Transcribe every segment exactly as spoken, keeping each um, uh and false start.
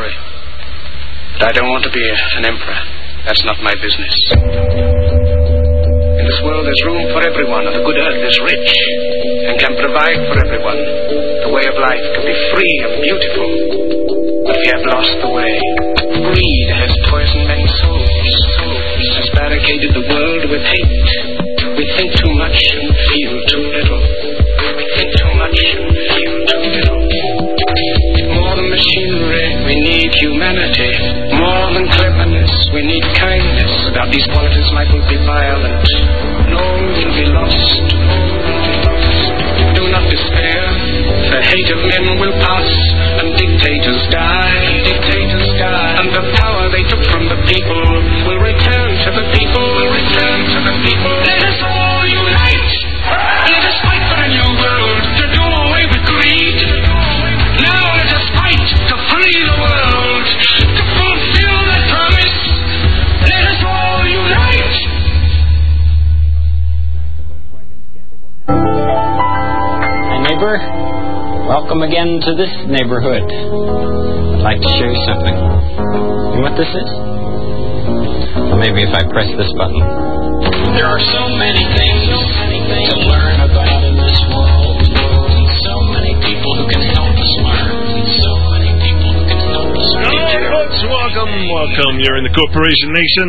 sorry. But I don't want to be a, an emperor. That's not my business. In this world there's room for everyone, and the good earth is rich and can provide for everyone. The way of life can be free and beautiful, but we have lost the way. Greed has poisoned many souls, souls has barricaded the world with hate. We think too much and feel too little. We think too much and feel too little. More than machinery, we need humanity. More than cleverness, we need kindness. Without these qualities, life will be violent. And all will be lost. All will be lost. Do not despair. The hate of men will pass, and dictators die. Dictators die. And the power they took from the people will return to the people. Will return to the people. Let us all unite. Let us fight for a new world to do away with greed. Now let us fight to free the world, to fulfill that promise. Let us all unite. Hi, neighbor. Welcome again to this neighborhood. I'd like to show you something. You know what this is? Or maybe if I press this button. There are so many things to learn about in this world. And so many people who can help us learn. And so many people who can help us learn. Hello, folks. Welcome, welcome. You're in the Corporation Nation.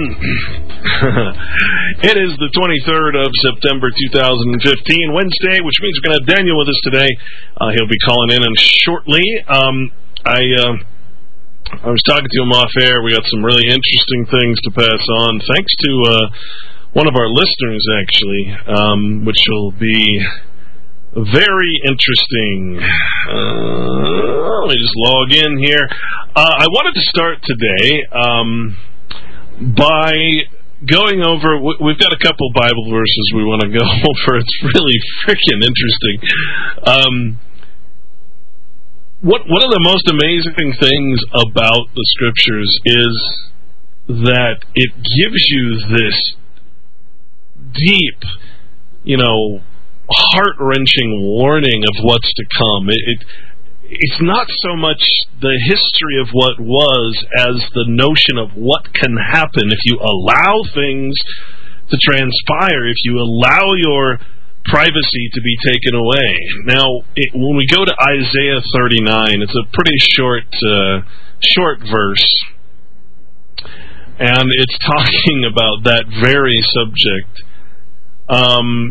It is the twenty-third of September two thousand fifteen, Wednesday, which means we're going to have Daniel with us today. Uh, he'll be calling in and shortly. Um, I uh, I was talking to him off air. We got some really interesting things to pass on, thanks to uh, one of our listeners, actually, um, which will be very interesting. Uh, let me just log in here. Uh, I wanted to start today um, by going over, we've got a couple Bible verses we want to go over. It's really freaking interesting. Um, what one of the most amazing things about the Scriptures is that it gives you this deep, you know, heart-wrenching warning of what's to come. It, it It's not so much the history of what was as the notion of what can happen if you allow things to transpire, if you allow your privacy to be taken away. Now, it, when we go to Isaiah thirty-nine, it's a pretty short, uh, short verse, and it's talking about that very subject. Um...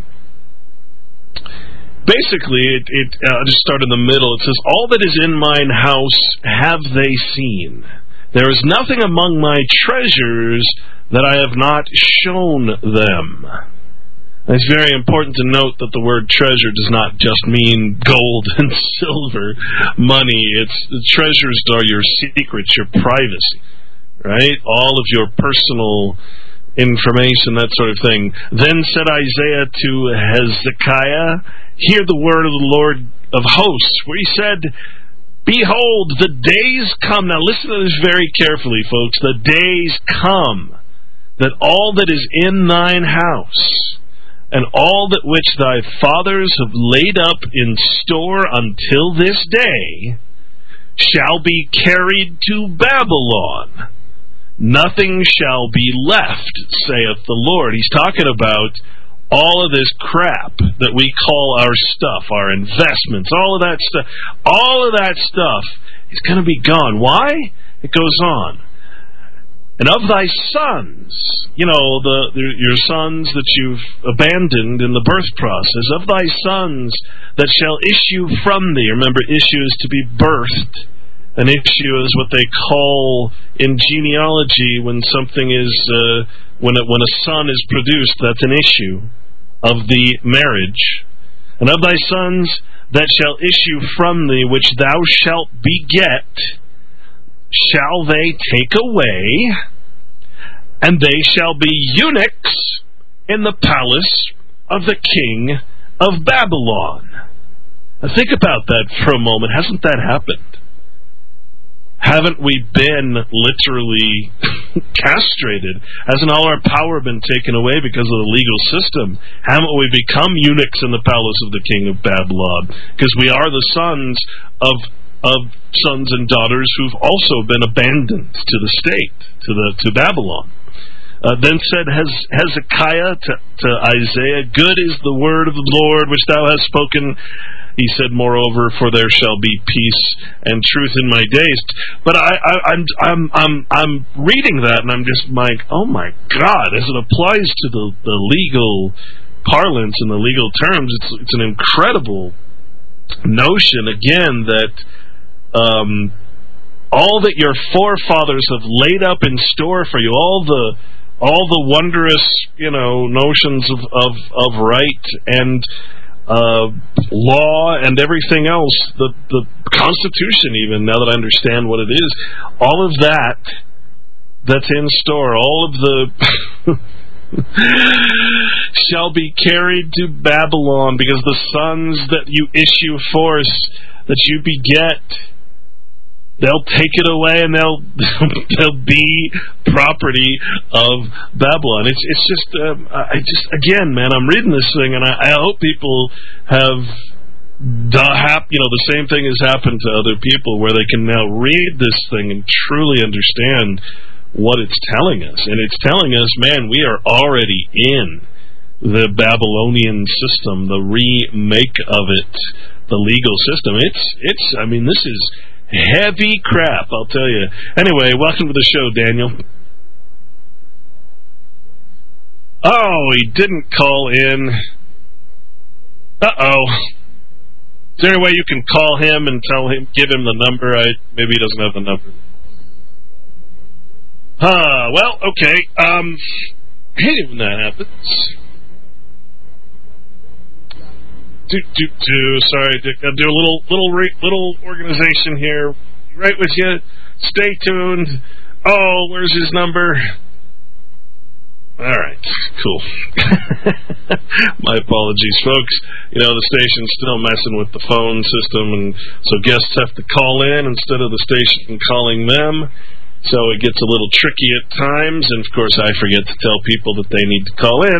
Basically, it, it uh, I'll just start in the middle. It says, "All that is in mine house have they seen. There is nothing among my treasures that I have not shown them." And it's very important to note that the word treasure does not just mean gold and silver, money. It's the treasures are your secrets, your privacy, right? All of your personal information, that sort of thing. Then said Isaiah to Hezekiah, "Hear the word of the Lord of hosts," where he said, "Behold, the days come." Now listen to this very carefully, folks. "The days come that all that is in thine house, and all that which thy fathers have laid up in store until this day, shall be carried to Babylon. Nothing shall be left, saith the Lord." He's talking about all of this crap that we call our stuff, our investments, all of that stuff, all of that stuff is going to be gone. Why? It goes on. "And of thy sons," you know, the, the your sons that you've abandoned in the birth process, "of thy sons that shall issue from thee." Remember, issue is to be birthed. An issue is what they call in genealogy when something is, uh, when, a, when a son is produced, that's an issue of the marriage. "And of thy sons that shall issue from thee, which thou shalt beget, shall they take away, and they shall be eunuchs in the palace of the king of Babylon." Now think about that for a moment. Hasn't that happened? Haven't we been literally castrated? Hasn't all our power been taken away because of the legal system? Haven't we become eunuchs in the palace of the king of Babylon? Because we are the sons of of sons and daughters who've also been abandoned to the state, to the to Babylon. Uh, then said Hez- Hezekiah to, to Isaiah, "Good is the word of the Lord which thou hast spoken." He said, "Moreover, for there shall be peace and truth in my days." But I, I, I'm, I'm, I'm, I'm reading that, and I'm just like, oh my God! As it applies to the, the legal parlance and the legal terms, it's it's an incredible notion again that um, all that your forefathers have laid up in store for you, all the all the wondrous, you know, notions of of, of right and uh, law and everything else, the the Constitution, even now that I understand what it is, all of that that's in store, all of the shall be carried to Babylon, because the sons that you issue forth, that you beget, they'll take it away, and they'll they'll be property of Babylon. It's it's just um, I just again, man, I'm reading this thing, and I, I hope people have hap- you know the same thing has happened to other people, where they can now read this thing and truly understand what it's telling us. And it's telling us, man, we are already in the Babylonian system, the remake of it, the legal system. It's it's I mean, this is heavy crap, I'll tell you. Anyway, welcome to the show, Daniel. Oh, he didn't call in. Uh-oh. Is there any way you can call him and tell him, give him the number? I maybe he doesn't have the number. Huh, well, okay. Um, I hate it when that happens. Do, do, do. Sorry, Dick. I'll do a little, little, little organization here. Right with you. Stay tuned. Oh, where's his number? All right, cool. My apologies, folks. You know, the station's still messing with the phone system, and so guests have to call in instead of the station calling them. So it gets a little tricky at times, and of course I forget to tell people that they need to call in.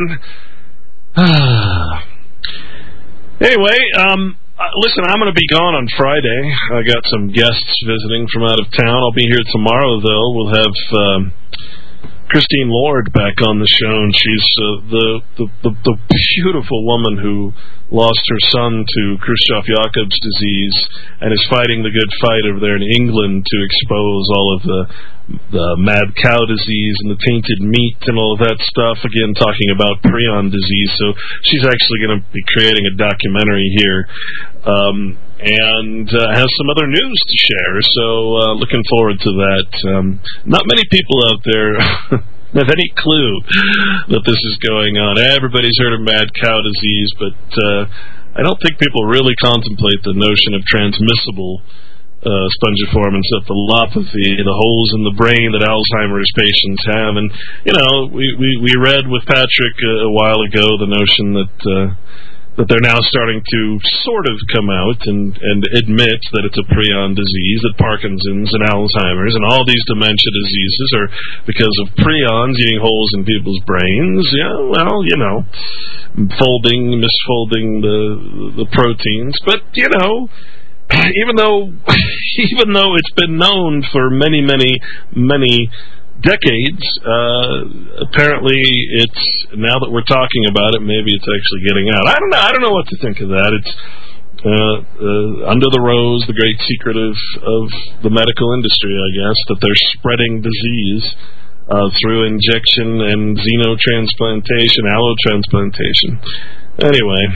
Anyway, um, uh, listen, I'm going to be gone on Friday. I got some guests visiting from out of town. I'll be here tomorrow, though. We'll have um, Christine Lord back on the show, and she's uh, the, the, the the beautiful woman who lost her son to Khrushchev-Jacobs disease and is fighting the good fight over there in England to expose all of the the mad cow disease and the tainted meat and all of that stuff. Again, talking about prion disease. So she's actually going to be creating a documentary here, um, and uh, has some other news to share. So uh, looking forward to that. Um, not many people out there have any clue that this is going on. Everybody's heard of mad cow disease, but uh, I don't think people really contemplate the notion of transmissible Uh, spongiform encephalopathy, the holes in the brain that Alzheimer's patients have. And, you know, we, we, we read with Patrick a, a while ago the notion that uh, that they're now starting to sort of come out and, and admit that it's a prion disease, that Parkinson's and Alzheimer's and all these dementia diseases are because of prions eating holes in people's brains. Yeah, well, you know, folding, misfolding the the proteins. But, you know, Even though, even though it's been known for many, many, many decades, uh, apparently it's now that we're talking about it, maybe it's actually getting out. I don't know. I don't know what to think of that. It's uh, uh, under the rose, the great secret of of the medical industry, I guess, that they're spreading disease uh, through injection and xenotransplantation, allotransplantation. Anyway.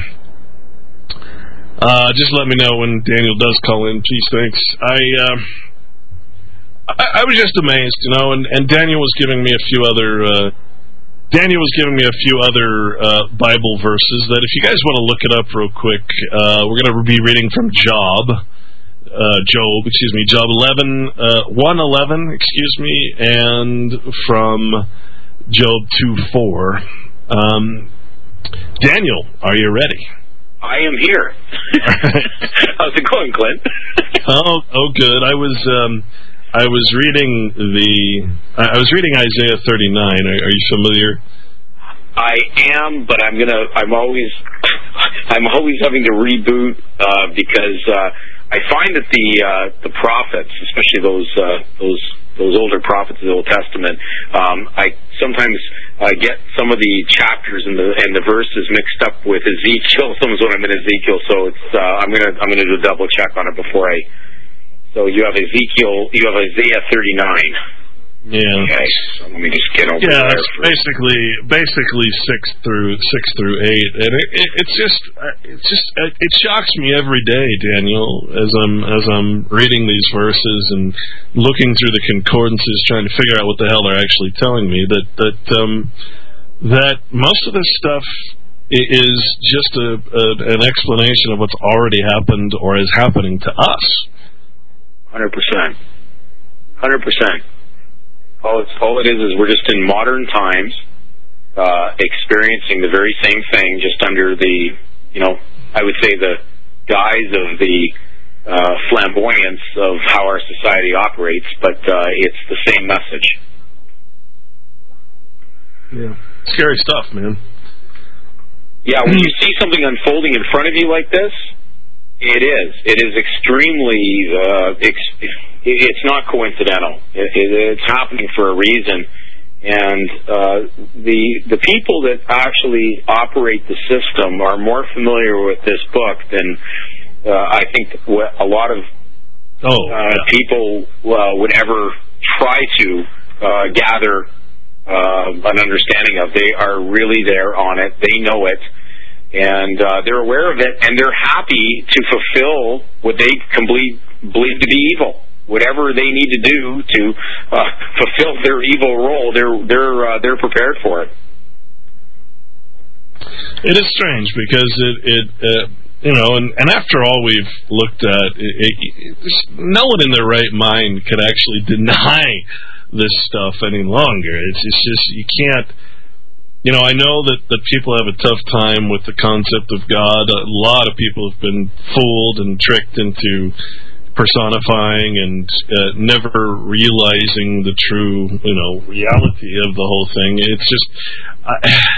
Uh, just let me know when Daniel does call in. Geez, thanks. I, uh, I, I was just amazed, you know, and, and Daniel was giving me a few other, uh, Daniel was giving me a few other, uh, Bible verses that if you guys want to look it up real quick, uh, we're going to be reading from Job, uh, Job, excuse me, Job eleven, uh, one eleven, excuse me, and from Job two four. Um, Daniel, are you ready? I am here. How's it going, Clint? oh, oh, good. I was, um, I was reading the, I was reading Isaiah thirty-nine. Are, are you familiar? I am, but I'm gonna. I'm always, I'm always having to reboot uh, because uh, I find that the uh, the prophets, especially those uh, those those older prophets of the Old Testament, um, I sometimes uh, get some of the chapters and the and the verses mixed up with Ezekiel. Sometimes when I'm in Ezekiel, so it's uh, I'm gonna I'm gonna do a double check on it before I. So you have Ezekiel, you have Isaiah thirty-nine. Yeah. Okay. So let me just get over yeah, there. it's basically basically six through six through eight, and it, it, it's just it's just it shocks me every day, Daniel, as I'm as I'm reading these verses and looking through the concordances, trying to figure out what the hell they're actually telling me. That that um, that most of this stuff is just a, a an explanation of what's already happened or is happening to us. Hundred percent. Hundred percent. All it's all it is is we're just in modern times, uh, experiencing the very same thing, just under the, you know, I would say the guise of the uh, flamboyance of how our society operates, but uh, it's the same message. Yeah, scary stuff, man. Yeah, when you see something unfolding in front of you like this, it is. It is extremely. Uh, ex- it's not coincidental. It, it, it's happening for a reason, and uh, the the people that actually operate the system are more familiar with this book than uh, I think a lot of oh, uh, yeah. people uh, would ever try to uh, gather uh, an understanding of. They are really there on it. They know it. And uh, they're aware of it, and they're happy to fulfill what they believe, believe to be evil. Whatever they need to do to uh, fulfill their evil role, they're they're uh, they're prepared for it. It is strange because it it uh, you know, and, and after all we've looked at, it, it, it, no one in their right mind could actually deny this stuff any longer. It's, it's just you can't. You know, I know that, that people have a tough time with the concept of God. A lot of people have been fooled and tricked into personifying and uh, never realizing the true, you know, reality of the whole thing. It's just, I,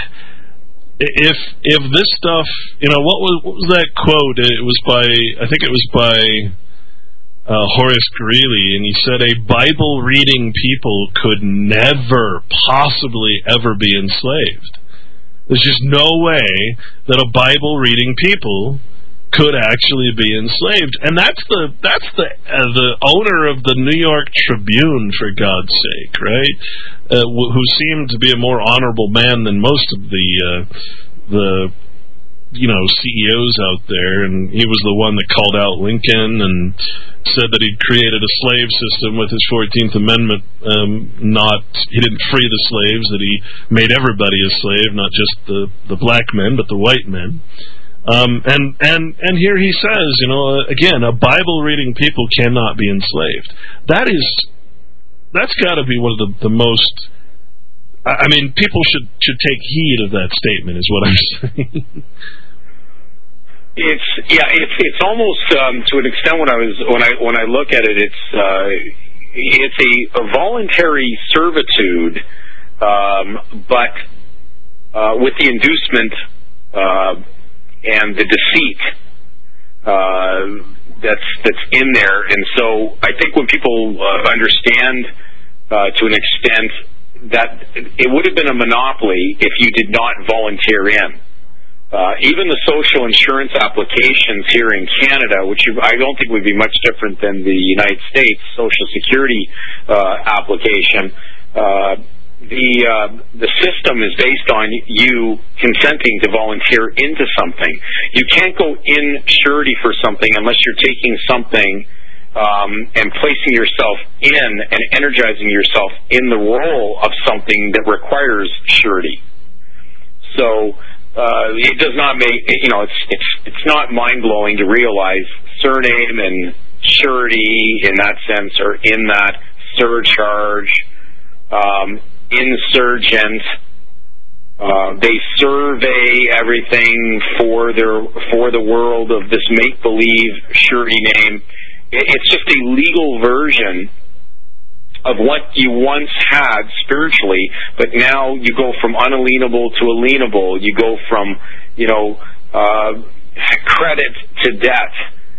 if if this stuff, you know, what was what was that quote? It was by, I think it was by uh, Horace Greeley, and he said, "A Bible-reading people could never, possibly, ever be enslaved." There's just no way that a Bible-reading people could actually be enslaved, and that's the that's the uh, the owner of the New York Tribune, for God's sake, right? Uh, wh- who seemed to be a more honorable man than most of the uh, the you know C E Os out there, and he was the one that called out Lincoln and said that he'd created a slave system with his fourteenth Amendment. Um, not he didn't free the slaves; that he made everybody a slave, not just the the black men, but the white men. Um, and, and, and here he says, you know, uh, again, a Bible-reading people cannot be enslaved. That is, that's got to be one of the, the most, I, I mean, people should, should take heed of that statement, is what I'm saying. It's, yeah, it's, it's almost, um, to an extent when I was, when I, when I look at it, it's, uh, it's a, a voluntary servitude, um, but, uh, with the inducement, uh, and the deceit uh, that's that's in there, and so I think when people uh, understand uh, to an extent that it would have been a monopoly if you did not volunteer in. Uh, even the social insurance applications here in Canada, which you, I don't think would be much different than the United States Social Security uh, application. Uh, The uh, the system is based on you consenting to volunteer into something. You can't go in surety for something unless you're taking something um, and placing yourself in and energizing yourself in the role of something that requires surety. So uh, it does not make you know it's it's it's not mind blowing to realize surname and surety in that sense, or in that surcharge. Um, Insurgent. Uh, they survey everything for their for the world of this make-believe surety name. It's just a legal version of what you once had spiritually, but now you go from unalienable to alienable. You go from, you know, uh, credit to debt.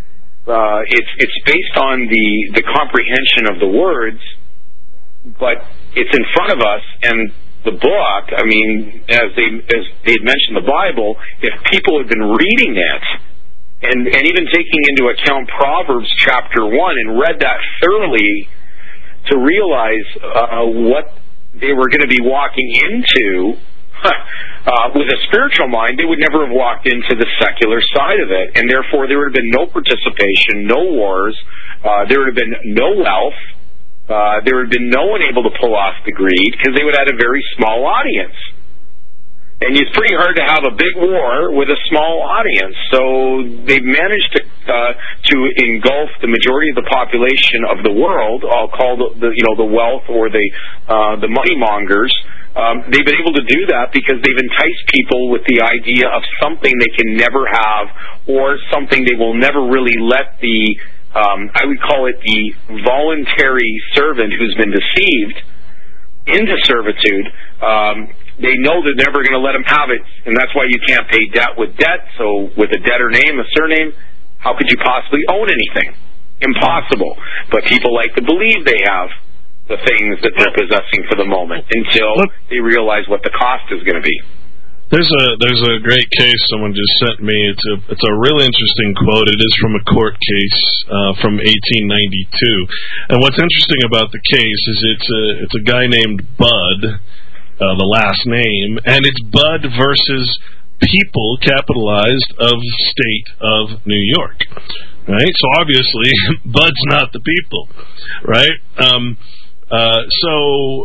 uh, it's it's based on the the comprehension of the words, but it's in front of us, and the book, I mean, as they as they had mentioned the Bible, if people had been reading it, and, and even taking into account Proverbs chapter one and read that thoroughly to realize uh, what they were going to be walking into, uh, with a spiritual mind, they would never have walked into the secular side of it, and therefore there would have been no participation, no wars, uh, there would have been no wealth, uh, there would have been no one able to pull off the greed, because they would have had a very small audience. And it's pretty hard to have a big war with a small audience. So they've managed to uh, to engulf the majority of the population of the world. I'll call the, the you know the wealth or the uh, the money mongers. Um, they've been able to do that because they've enticed people with the idea of something they can never have, or something they will never really let the um, I would call it the voluntary servant who's been deceived into servitude. Um, They know they're never going to let them have it, and that's why you can't pay debt with debt. So with a debtor name, a surname, how could you possibly own anything? Impossible. But people like to believe they have the things that they're possessing for the moment until they realize what the cost is going to be. There's a there's a great case someone just sent me. It's a it's a really interesting quote. It is from a court case uh, from eighteen ninety-two. And what's interesting about the case is it's a it's a guy named Bud. Uh, the last name, and it's Bud versus people, capitalized, of state of New York, right? So obviously, Bud's not the people, right? Um, uh, so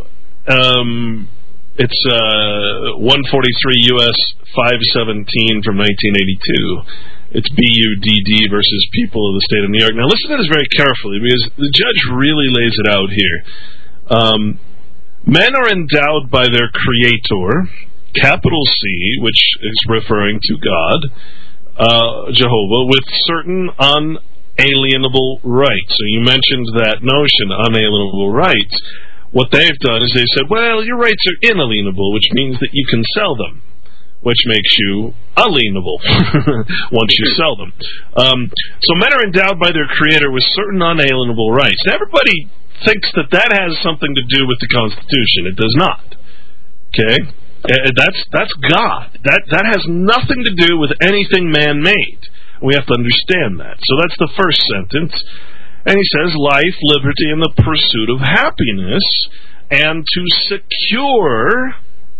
um, it's uh, one forty-three U S five seventeen from nineteen eighty-two. It's B U D D versus people of the state of New York. Now listen to this very carefully, because the judge really lays it out here. Um, Men are endowed by their Creator, capital C, which is referring to God, uh, Jehovah, with certain unalienable rights. So you mentioned that notion, unalienable rights. What they've done is they said, well, your rights are inalienable, which means that you can sell them, which makes you alienable once you sell them. Um, so men are endowed by their Creator with certain unalienable rights. Now, everybody thinks that that has something to do with the Constitution. It does not. Okay? That's that's God. That that has nothing to do with anything man-made. We have to understand that. So that's the first sentence. And he says, life, liberty, and the pursuit of happiness, and to secure,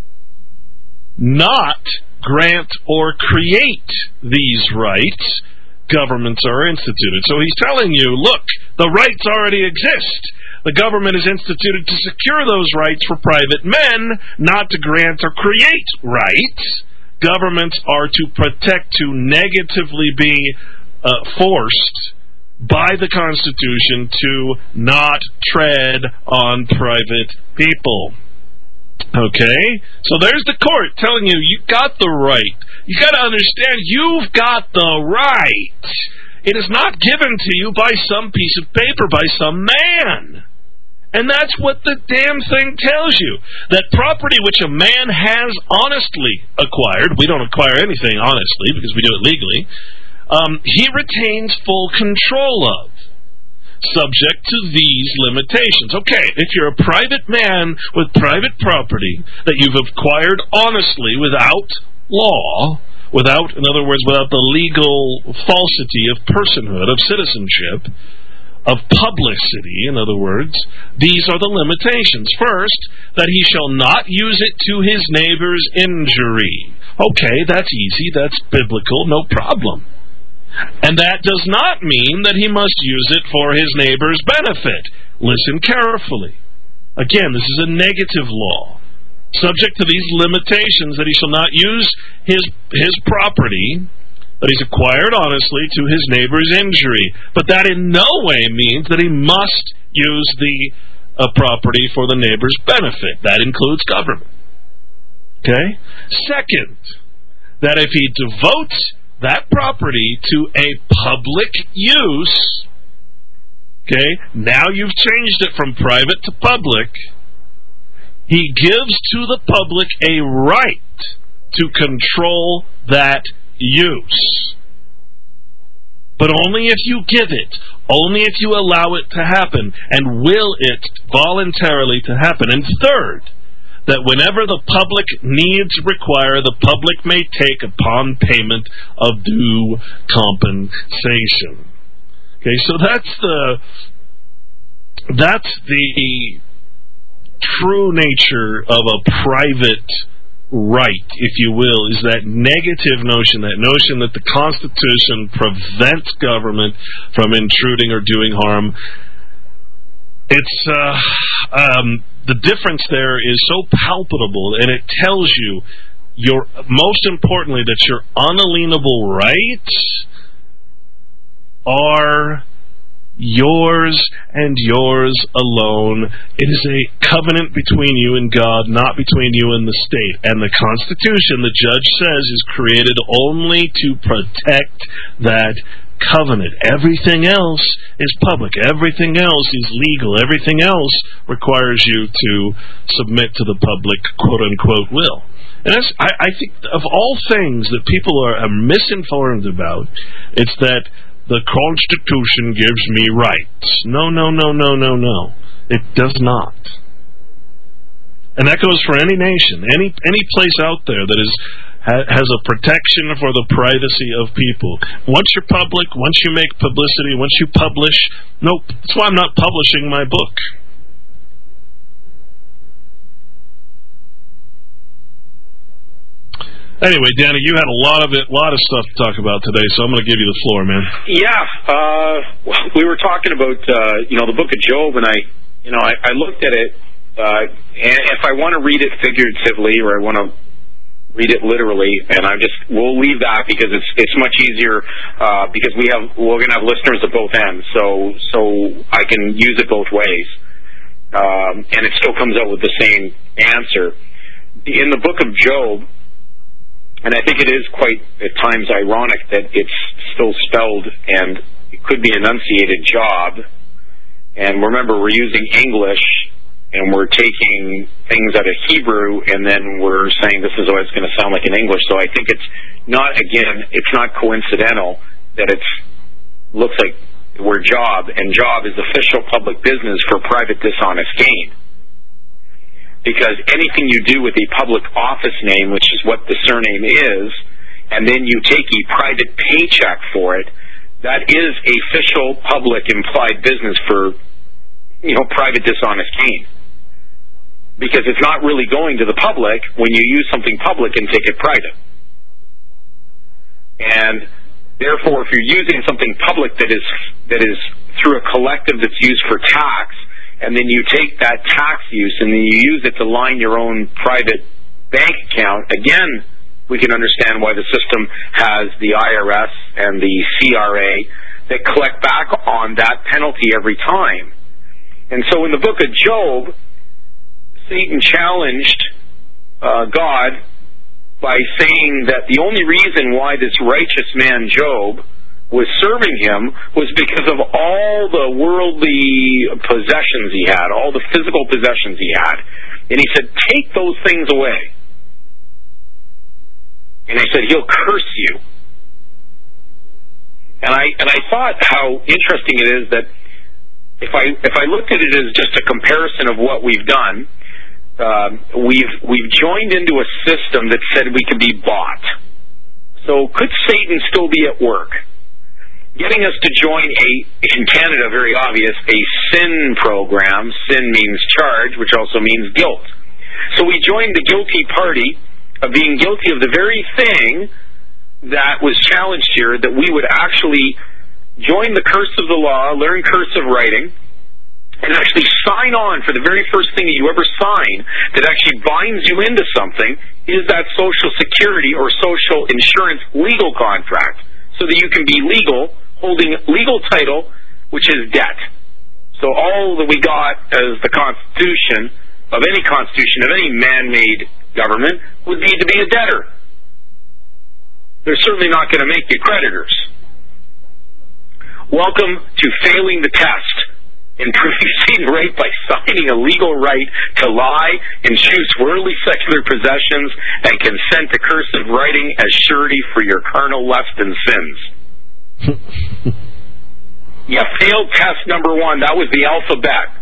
not grant or create these rights, governments are instituted. So he's telling you, look, the rights already exist. The government is instituted to secure those rights for private men, not to grant or create rights. Governments are to protect, to negatively be uh, forced by the Constitution to not tread on private people. Okay? So there's the court telling you, you got the right. You got to understand, you've got the right. It is not given to you by some piece of paper, by some man. And that's what the damn thing tells you. That property which a man has honestly acquired, we don't acquire anything honestly because we do it legally, um, he retains full control of, subject to these limitations. Okay, if you're a private man with private property that you've acquired honestly without law, without, in other words, without the legal falsity of personhood, of citizenship, of publicity, in other words, these are the limitations. First, that he shall not use it to his neighbor's injury. Okay, that's easy, that's biblical, no problem. And that does not mean that he must use it for his neighbor's benefit. Listen carefully. Again, this is a negative law. Subject to these limitations, that he shall not use his his property that he's acquired honestly to his neighbor's injury. But that in no way means that he must use the uh, property for the neighbor's benefit. That includes government. Okay? Second, that if he devotes that property to a public use, okay, now you've changed it from private to public, he gives to the public a right to control that use. but only if you give it, only if you allow it to happen, and will it voluntarily to happen. And third, that whenever the public needs require, the public may take upon payment of due compensation. Okay, so that's the that's the true nature of a private right, if you will, is that negative notion, that notion that the Constitution prevents government from intruding or doing harm. It's uh, um, the difference there is so palpable, and it tells you, your most importantly, that your unalienable rights are yours and yours alone. It is a covenant between you and God, not between you and the state. And the Constitution, the judge says, is created only to protect that covenant. Everything else is public. Everything else is legal. Everything else requires you to submit to the public, quote-unquote, will. And that's, I, I think of all things that people are, are misinformed about, it's that the Constitution gives me rights. No, no, no, no, no, no. It does not. And that goes for any nation, any any place out there that is ha, has a protection for the privacy of people. Once you're public, once you make publicity, once you publish, nope. That's why I'm not publishing my book. Anyway, Danny, you had a lot of it, lot of stuff to talk about today, so I'm going to give you the floor, man. Yeah, uh, we were talking about uh, you know the Book of Job, and I, you know, I, I looked at it, uh, and if I want to read it figuratively or I want to read it literally, and I just we'll leave that because it's it's much easier uh, because we have we're going to have listeners at both ends, so so I can use it both ways, um, and it still comes out with the same answer. In the Book of Job. And I think it is quite, at times, ironic that it's still spelled and it could be enunciated job. And remember, we're using English and we're taking things out of Hebrew and then we're saying this is what it's going to sound like in English. So I think it's not, again, it's not coincidental that it looks like we're job, and job is official public business for private dishonest gain. Because anything you do with a public office name, which is what the surname is, and then you take a private paycheck for it, that is official public implied business for, you know, private dishonest gain. Because it's not really going to the public when you use something public and take it private. And therefore, if you're using something public that is that is through a collective that's used for tax, and then you take that tax use and then you use it to line your own private bank account, again, we can understand why the system has the I R S and the C R A that collect back on that penalty every time. And so in the book of Job, Satan challenged uh, God by saying that the only reason why this righteous man Job was serving him was because of all the worldly possessions he had, all the physical possessions he had. And he said, take those things away. And he said, he'll curse you. And I and I thought how interesting it is that if I if I looked at it as just a comparison of what we've done, uh, we've we've joined into a system that said we could be bought. So could Satan still be at work? Getting us to join a, in Canada, very obvious, a sin program. Sin means charge, which also means guilt. So we joined the guilty party of being guilty of the very thing that was challenged here, that we would actually join the curse of the law, learn cursive writing, and actually sign on for the very first thing that you ever sign that actually binds you into something is that Social Security or social insurance legal contract, so that you can be legal, holding legal title, which is debt. So all that we got as the Constitution, of any Constitution, of any man-made government, would be to be a debtor. They're certainly not going to make you creditors. Welcome to failing the test in proving right by signing a legal right to lie and choose worldly secular possessions and consent to cursive writing as surety for your carnal lust and sins. You failed test number one. That was the alphabet.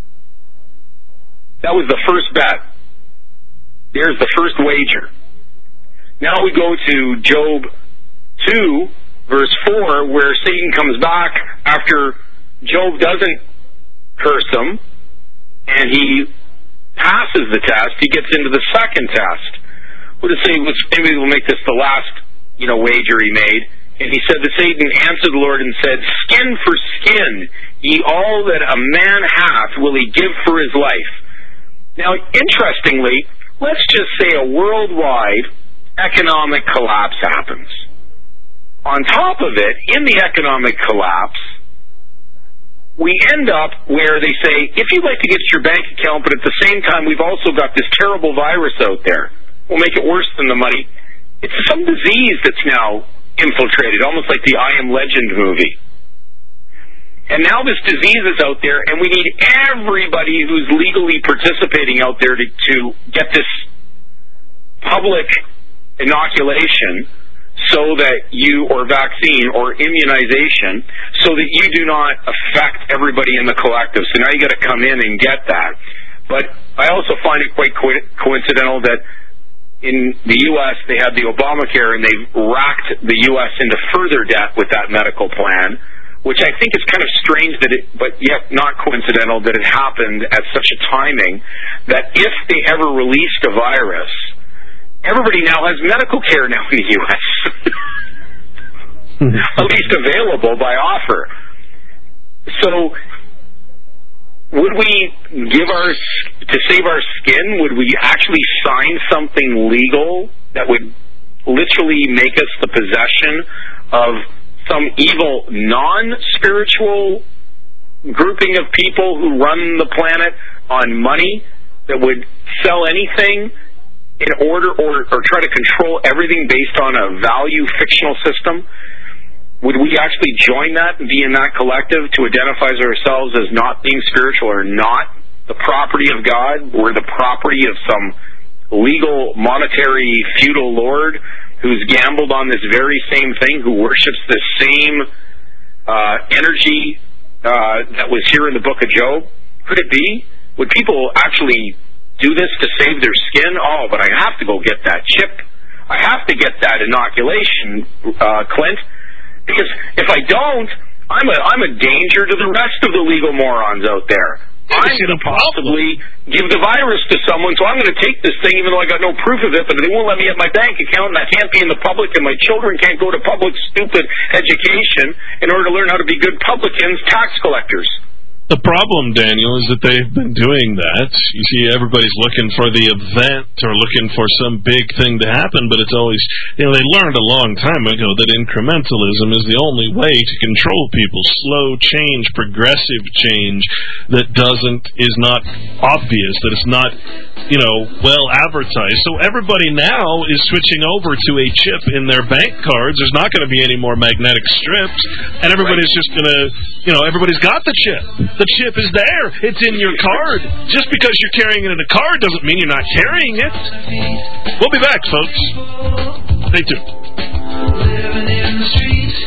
That was the first bet. There's the first wager. Now we go to Job two, verse four, where Satan comes back after Job doesn't curse him, and he passes the test. He gets into the second test. We'll just say, maybe we'll make this the last, you know, wager he made. And he said that Satan answered the Lord and said, "Skin for skin, ye all that a man hath will he give for his life." Now, interestingly, let's just say a worldwide economic collapse happens. On top of it, in the economic collapse, we end up where they say, if you'd like to get your bank account, but at the same time we've also got this terrible virus out there, we'll make it worse than the money. It's some disease that's now infiltrated, almost like the I Am Legend movie. And now this disease is out there, and we need everybody who's legally participating out there to, to get this public inoculation so that you, or vaccine, or immunization, so that you do not affect everybody in the collective. So now you got to come in and get that. But I also find it quite co- coincidental that in the U S they had the Obamacare, and they've racked the U S into further debt with that medical plan, which I think is kind of strange, that it, but yet not coincidental that it happened at such a timing that if they ever released a virus, everybody now has medical care now in the U S at least available by offer. So would we give our, to save our skin, would we actually sign something legal that would literally make us the possession of some evil non-spiritual grouping of people who run the planet on money, that would sell anything in order, or, or try to control everything based on a value fictional system? Would we actually join that and be in that collective to identify ourselves as not being spiritual, or not the property of God? We're the property of some legal, monetary, feudal lord who's gambled on this very same thing, who worships the same uh, energy uh, that was here in the book of Job? Could it be? Would people actually do this to save their skin? Oh, but I have to go get that chip. I have to get that inoculation, uh, Clint. Because if I don't, I'm a I'm a danger to the rest of the legal morons out there. I'm going to possibly give the virus to someone, so I'm going to take this thing even though I got no proof of it, but they won't let me have my bank account, and I can't be in the public, and my children can't go to public stupid education in order to learn how to be good publicans, tax collectors. The problem, Daniel, is that they've been doing that. You see, everybody's looking for the event or looking for some big thing to happen, but it's always, you know, they learned a long time ago that incrementalism is the only way to control people. Slow change, progressive change that doesn't, is not obvious, that it's not, you know, well advertised. So everybody now is switching over to a chip in their bank cards. There's not going to be any more magnetic strips, and everybody's just going to, you know, everybody's got the chip. The chip is there. It's in your card. Just because you're carrying it in a card doesn't mean you're not carrying it. We'll be back, folks. Stay tuned. Living in the streets.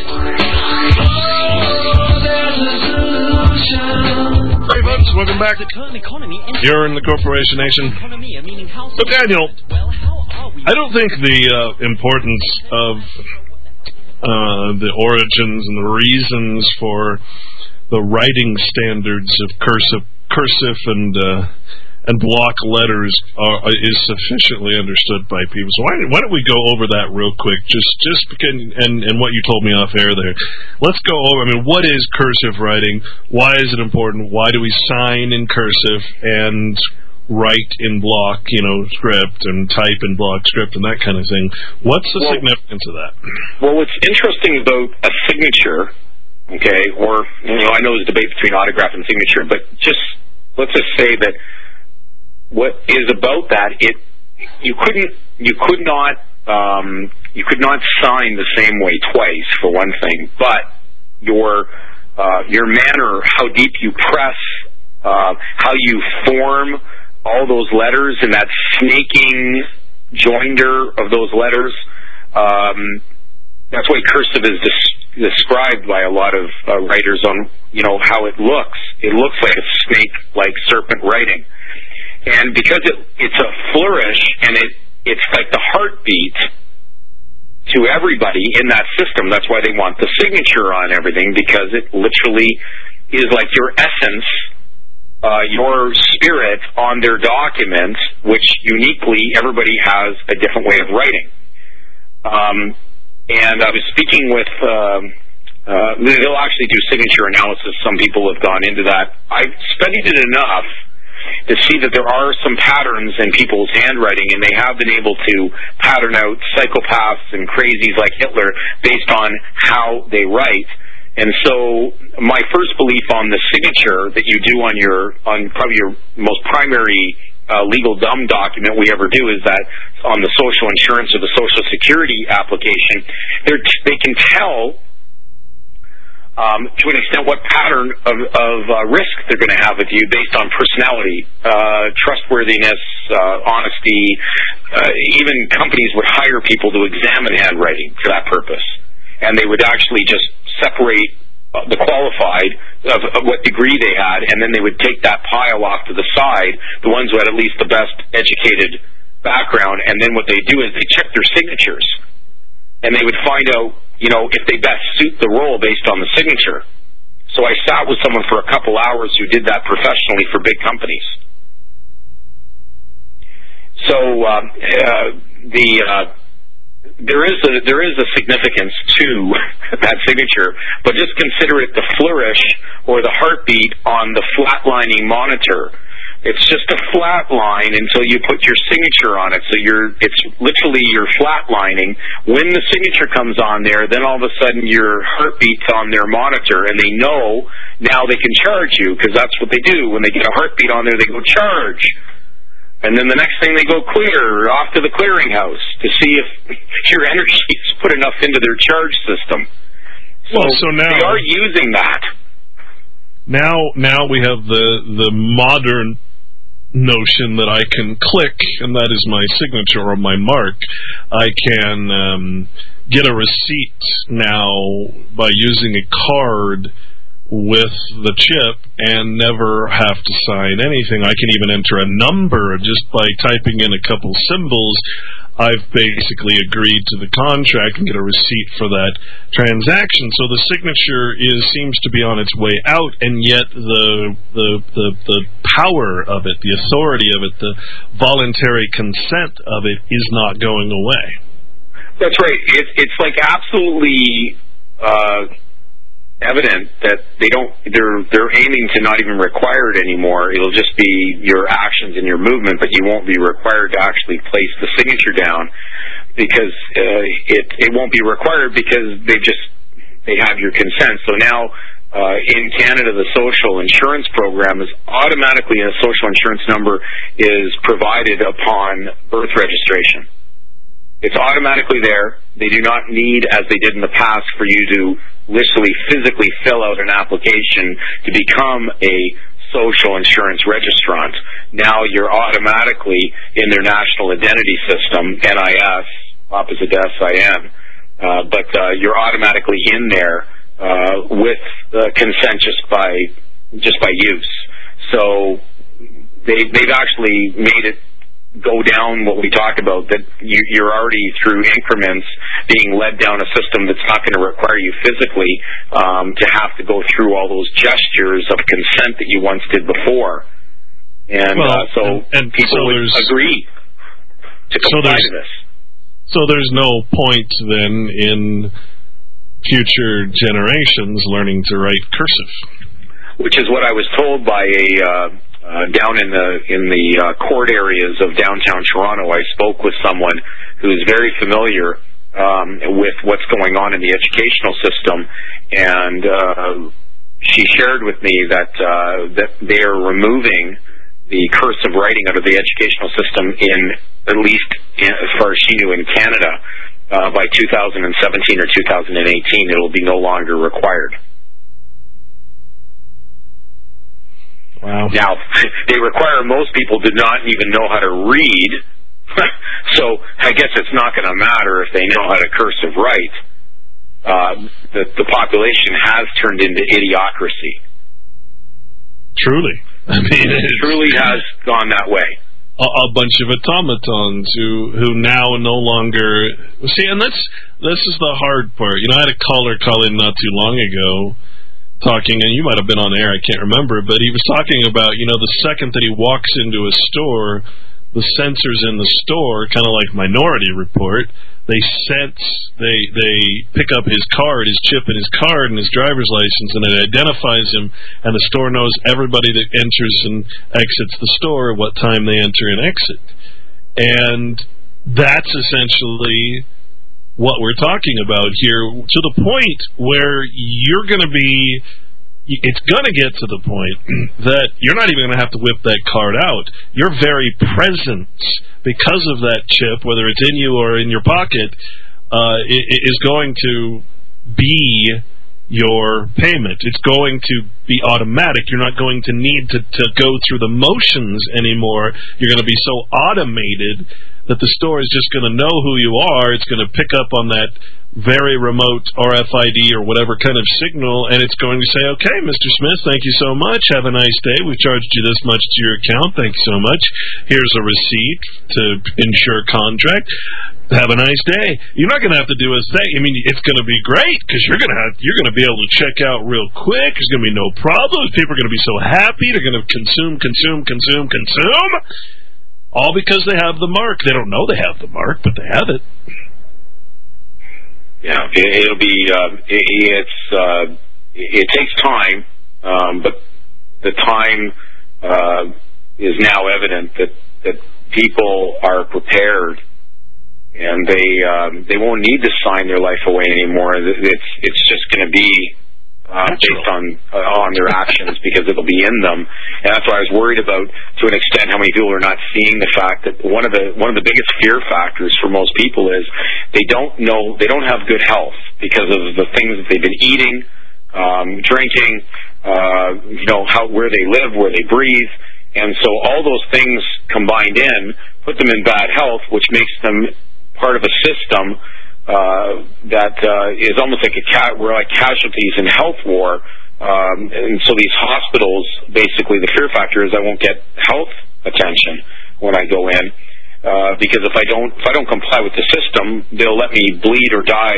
Hey, folks. Welcome back. You're in the Corporation Nation. But, Daniel, I don't think the uh, importance of uh, the origins and the reasons for the writing standards of cursive, cursive and uh, and block letters are, is sufficiently understood by people. So why, why don't we go over that real quick? Just just because, and and what you told me off air there. Let's go over. I mean, what is cursive writing? Why is it important? Why do we sign in cursive and write in block, you know, script, and type in block script and that kind of thing? What's the well, significance of that? Well, what's interesting about a signature, okay, or, you know, I know there's a debate between autograph and signature, but just, let's just say that what is about that, it, you couldn't, you could not, um, you could not sign the same way twice, for one thing, but your, uh, your manner, how deep you press, uh, how you form all those letters and that snaking joinder of those letters, um, that's why cursive is dis- described by a lot of uh, writers on, you know, how it looks. It looks like a snake-like serpent writing. And because it, it's a flourish, and it it's like the heartbeat to everybody in that system. That's why they want the signature on everything, because it literally is like your essence, uh, your spirit on their documents, which uniquely everybody has a different way of writing. Um, and I was speaking with, um, uh, they'll actually do signature analysis. Some people have gone into that. I've studied it enough to see that there are some patterns in people's handwriting, and they have been able to pattern out psychopaths and crazies like Hitler based on how they write. And so my first belief on the signature that you do on your, on probably your most primary uh, legal dumb document we ever do is that on the social insurance or the social security application, they're, they can tell Um, to an extent, what pattern of, of uh, risk they're going to have with you based on personality, uh, trustworthiness, uh, honesty. Uh, even companies would hire people to examine handwriting for that purpose. And they would actually just separate uh, the qualified of, of what degree they had, and then they would take that pile off to the side, the ones who had at least the best educated background, and then what they do is they check their signatures. And they would find out, you know, if they best suit the role based on the signature. So I sat with someone for a couple hours who did that professionally for big companies. So uh, uh, the uh, there is a there is a significance to that signature, but just consider it the flourish or the heartbeat on the flatlining monitor. It's just a flat line until you put your signature on it. So you're, it's literally you're flatlining. When the signature comes on there, then all of a sudden your heartbeat's on their monitor, and they know now they can charge you, because that's what they do. When they get a heartbeat on there, they go charge. And then the next thing they go clear, off to the clearinghouse to see if your energy is put enough into their charge system. So, well, so now they are using that. Now, now we have the the modern notion that I can click, and that is my signature or my mark. I can um, get a receipt now by using a card with the chip and never have to sign anything. I can even enter a number just by typing in a couple symbols. I've basically agreed to the contract and get a receipt for that transaction. So the signature is seems to be on its way out, and yet the the the, the power of it, the authority of it, the voluntary consent of it is not going away. That's right. It, it's like absolutely uh, evident that they don't. They're they're aiming to not even require it anymore. It'll just be your actions and your movement, but you won't be required to actually place the signature down, because uh, it it won't be required because they just they have your consent. So now uh, in Canada, the social insurance program is automatically a social insurance number is provided upon birth registration. It's automatically there. They do not need, as they did in the past, for you to literally physically fill out an application to become a social insurance registrant. Now you're automatically in their national identity system, N I S, opposite to S I N, uh, but uh, you're automatically in there uh, with uh, consent just by just by use. So they, they've actually made it go down what we talked about, that you, you're already through increments being led down a system that's not going to require you physically um, to have to go through all those gestures of consent that you once did before. And well, uh, so and, and people so would agree to comply so to this. So there's no point then in future generations learning to write cursive. Which is what I was told by a... Uh, Uh, down in the in the uh, court areas of downtown Toronto, I spoke with someone who's very familiar um, with what's going on in the educational system, and uh, she shared with me that uh, that they are removing the cursive writing out of the educational system in, at least in, as far as she knew, in Canada uh, by two thousand seventeen or two thousand eighteen. It will be no longer required. Wow. Now, they require most people to not even know how to read, so I guess it's not going to matter if they know how to cursive write. uh, the, the population has turned into idiocracy. Truly. I mean, it truly has gone that way. A, a bunch of automatons who who now no longer see, and that's this is the hard part. You know, I had a caller call in not too long ago, talking, and you might have been on air. I can't remember, but he was talking about, you know, the second that he walks into a store, the sensors in the store, kind of like Minority Report, they sense, they they pick up his card, his chip in his card and his driver's license, and it identifies him, and the store knows everybody that enters and exits the store, what time they enter and exit. And that's essentially what we're talking about here, to the point where you're going to be, it's going to get to the point that you're not even going to have to whip that card out. Your very presence, because of that chip, whether it's in you or in your pocket, uh, is going to be your payment. It's going to be automatic. You're not going to need to, to go through the motions anymore. You're going to be so automated that the store is just going to know who you are. It's going to pick up on that very remote R F I D or whatever kind of signal, and it's going to say, okay, Mister Smith, thank you so much. Have a nice day. We've charged you this much to your account. Thank you so much. Here's a receipt to ensure contract. Have a nice day. You're not going to have to do a thing. I mean, it's going to be great because you're going to have you're going to be able to check out real quick. There's going to be no problems. People are going to be so happy. They're going to consume, consume, consume, consume. All because they have the mark. They don't know they have the mark, but they have it. Yeah, it, it'll be. Uh, it, it's. Uh, it takes time, um, but the time uh, is now evident that that people are prepared, and they um, they won't need to sign their life away anymore. It's it's just going to be uh, based on uh, on their actions because it'll be in them, and that's why I was worried about, to an extent, how many people are not seeing the fact that one of the one of the biggest fear factors for most people is they don't know they don't have good health because of the things that they've been eating, um, drinking, uh, you know, how where they live, where they breathe, and so all those things combined in put them in bad health, which makes them part of a system Uh, that uh, is almost like a cat. We're like casualties in health war, um, and so these hospitals, basically, the fear factor is I won't get health attention when I go in uh, because if I don't, if I don't comply with the system, they'll let me bleed or die.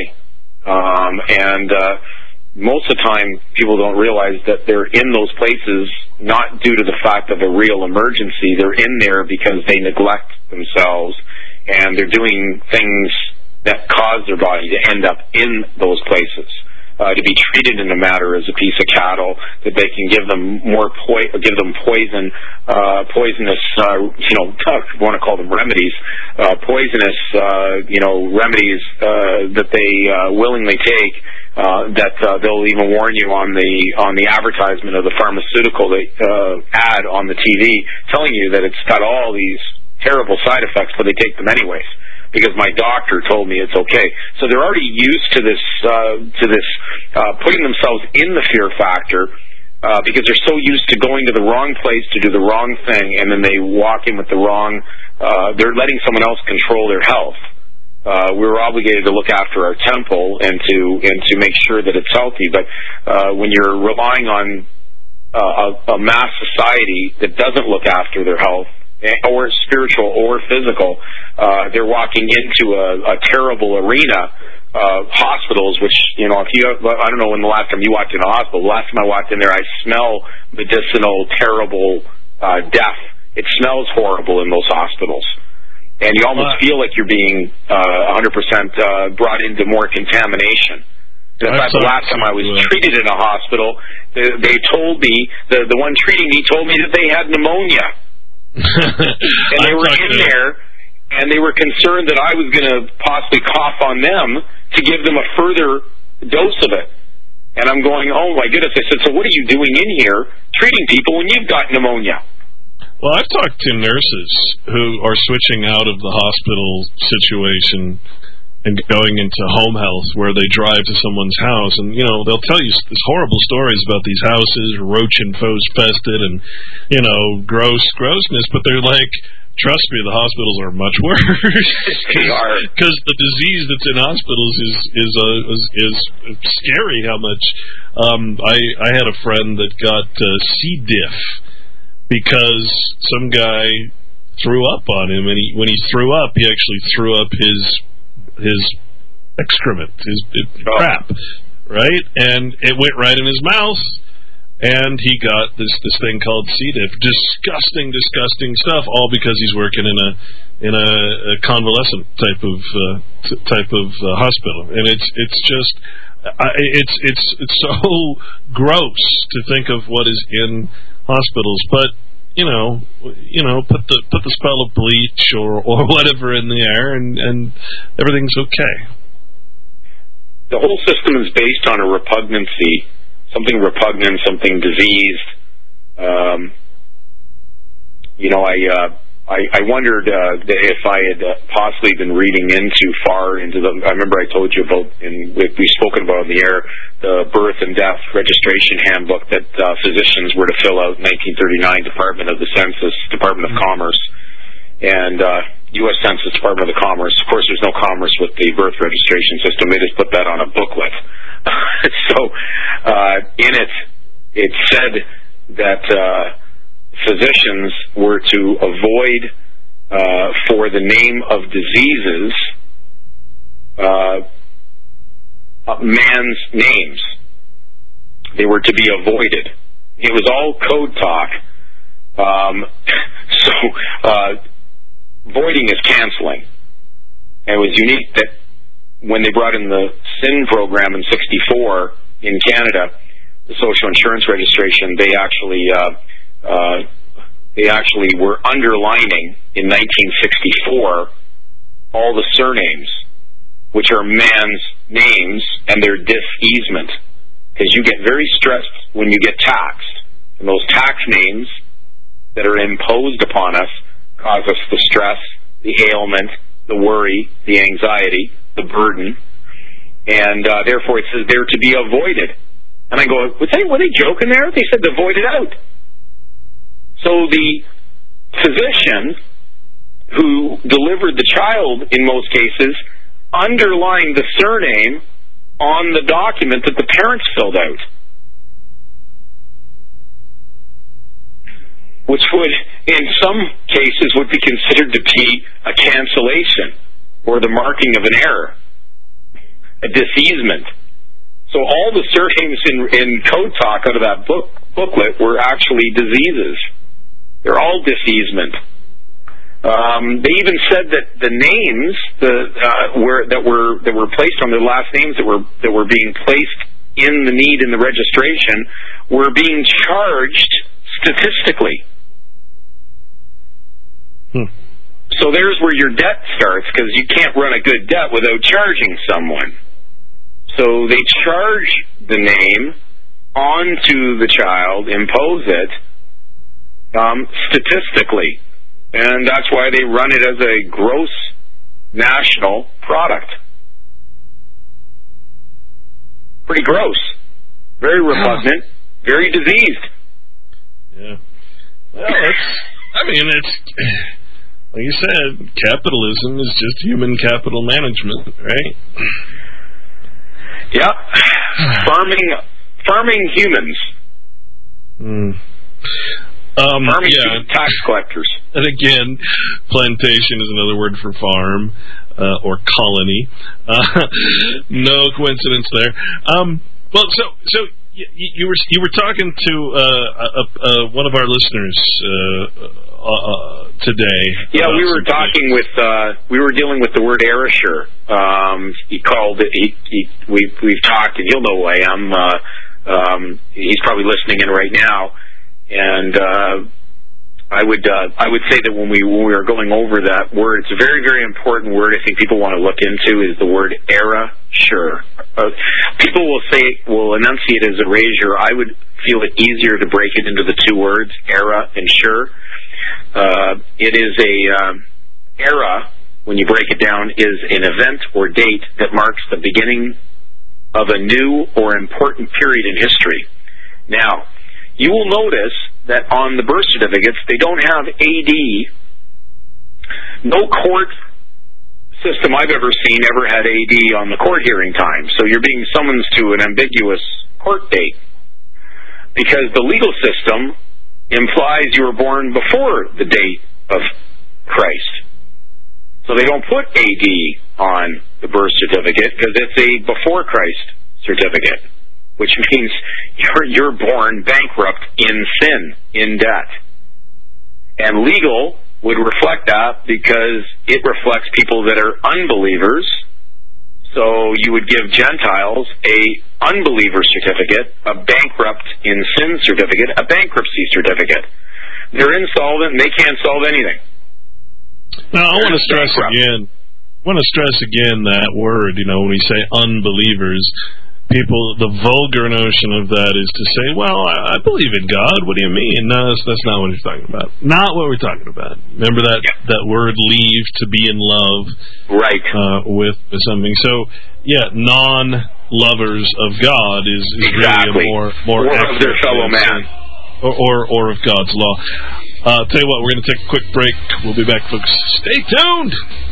Um, and uh, most of the time, people don't realize that they're in those places not due to the fact of a real emergency. They're in there because they neglect themselves, and they're doing things that cause their body to end up in those places, uh, to be treated in a matter as a piece of cattle, that they can give them more po- give them poison, uh, poisonous, uh, you know, if you want to call them remedies, uh, poisonous, uh, you know, remedies uh, that they uh, willingly take. Uh, that uh, they'll even warn you on the on the advertisement of the pharmaceutical that, uh, ad on the T V, telling you that it's got all these terrible side effects, but they take them anyways, because my doctor told me it's okay. So they're already used to this, uh, to this, uh, putting themselves in the fear factor, uh, because they're so used to going to the wrong place to do the wrong thing, and then they walk in with the wrong, uh, they're letting someone else control their health. Uh, we're obligated to look after our temple and to, and to make sure that it's healthy, but, uh, when you're relying on, uh, a, a mass society that doesn't look after their health, or spiritual or physical, uh, they're walking into a, a terrible arena, uh, hospitals, which, you know, if you, I don't know when the last time you walked in a hospital, the last time I walked in there, I smell medicinal, terrible, uh, death. It smells horrible in those hospitals. And you almost feel like you're being, uh, one hundred percent, uh, brought into more contamination. In fact, the last time I was treated in a hospital, they, they told me, the, the one treating me told me that they had pneumonia. And they were in there, and they were concerned that I was going to possibly cough on them to give them a further dose of it. And I'm going, oh my goodness. I said, so what are you doing in here treating people when you've got pneumonia? Well, I've talked to nurses who are switching out of the hospital situation and going into home health where they drive to someone's house, and, you know, they'll tell you these horrible stories about these houses, roach infested and, you know, gross, grossness, but they're like, trust me, the hospitals are much worse. They are. Because the disease that's in hospitals is is, uh, is is scary how much. Um, I, I had a friend that got uh, C. diff because some guy threw up on him, and he, when he threw up, he actually threw up his his excrement, his, his oh. crap, right? And it went right in his mouth, and he got this this thing called C. diff. Disgusting, disgusting stuff, all because he's working in a in a, a convalescent type of uh, t- type of uh, hospital, and it's it's just uh, it's it's it's so gross to think of what is in hospitals, but. You know, you know, put the put the spell of bleach or, or whatever in the air, and, and everything's okay. The whole system is based on a repugnancy, something repugnant, something diseased. Um, you know, I uh, I, I wondered uh, if I had uh, possibly been reading in too far into the. I remember I told you about, and we've spoken about in the air, the birth and death registration handbook that uh, physicians were to fill out in nineteen thirty-nine, Department of the Census, Department of Commerce, and uh, U S Census, Department of the Commerce. Of course, there's no commerce with the birth registration system. They just put that on a booklet. so uh, in it, it said that uh, physicians were to avoid, uh, for the name of diseases, uh, Uh, man's names. They were to be avoided. It was all code talk. Um, so, uh, voiding is canceling. And it was unique that when they brought in the S I N program in sixty-four in Canada, the social insurance registration, they actually, uh, uh, they actually were underlining in nineteen sixty-four all the surnames, which are man's names, and their dis-easement. Because you get very stressed when you get taxed. And those tax names that are imposed upon us cause us the stress, the ailment, the worry, the anxiety, the burden. And uh, therefore it says they're to be avoided. And I go, were they, were they joking there? They said to void it out. So the physician who delivered the child, in most cases, underlined the surname on the document that the parents filled out, which would, in some cases, would be considered to be a cancellation or the marking of an error, a diseasement. So all the surnames in, in code talk out of that book, booklet were actually diseases. They're all diseasement. Um, they even said that the names the, uh, were, that were that were placed on the last names that were that were being placed in the need in the registration were being charged statistically. Hmm. So there's where your debt starts, because you can't run a good debt without charging someone. So they charge the name onto the child, impose it um, statistically. And that's why they run it as a gross national product. Pretty gross. Very repugnant. Very diseased. Yeah. Well, it's, I mean, it's, like you said, capitalism is just human capital management, right? Yeah. Farming, farming humans. Hmm. Um, Farming yeah. tax collectors. And again, plantation is another word for farm uh, or colony. Uh, no coincidence there. Um, well, so so you, you were you were talking to uh, uh, uh, one of our listeners uh, uh, today. Yeah, we were talking with uh, we were dealing with the word erasure. Um, he called it. He, he, we've we've talked, and he'll know who I am. Uh, um, he's probably listening in right now. And uh, I would uh, I would say that when we when we are going over that word, it's a very very important word. I think people want to look into is the word erasure. Uh, people will say will enunciate as erasure. I would feel it easier to break it into the two words era and sure. Uh, it is a um, era when you break it down, is an event or date that marks the beginning of a new or important period in history. Now, you will notice that on the birth certificates, they don't have A D. No court system I've ever seen ever had A D on the court hearing time. So you're being summoned to an ambiguous court date, because the legal system implies you were born before the date of Christ. So they don't put A D on the birth certificate because it's a before Christ certificate, which means you're, you're born bankrupt in sin, in debt. And legal would reflect that because it reflects people that are unbelievers. So you would give Gentiles a unbeliever certificate, a bankrupt in sin certificate, a bankruptcy certificate. They're insolvent and they can't solve anything. Now, I want to stress bankrupt. again, I want to stress again that word, you know, when we say unbelievers, people, the vulgar notion of that is to say, well, I, I believe in God. What do you mean? No, that's, that's not what he's talking about. Not what we're talking about. Remember that, yeah. that word leave, to be in love, right? Uh, with, with something. So, yeah, non-lovers of God is, is exactly. really a more more or of their fellow man, or, or or of God's law. Uh, tell you what, we're going to take a quick break. We'll be back, folks. Stay tuned.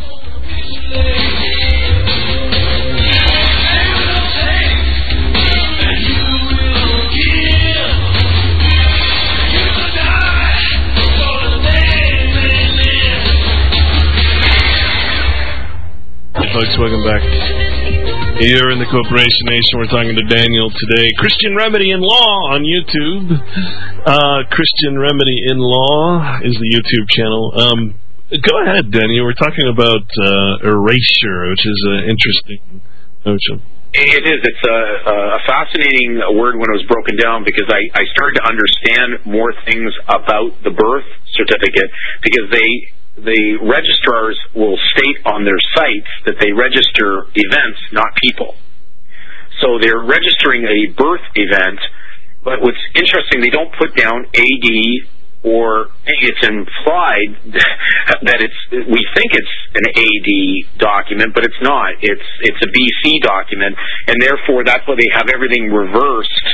Hey, folks, welcome back. Here in the Corporation Nation, we're talking to Daniel today. Christian Remedy in Law on YouTube. Uh, Christian Remedy in Law is the YouTube channel. Um, go ahead, Daniel. We're talking about uh, erasure, which is an interesting notion. It is. It's a, a fascinating word when it was broken down, because I, I started to understand more things about the birth certificate, because they... the registrars will state on their sites that they register events, not people. So they're registering a birth event, but what's interesting, they don't put down A D, or it's implied that it's, we think it's an A D document, but it's not. It's it's a B C document, and therefore that's why they have everything reversed,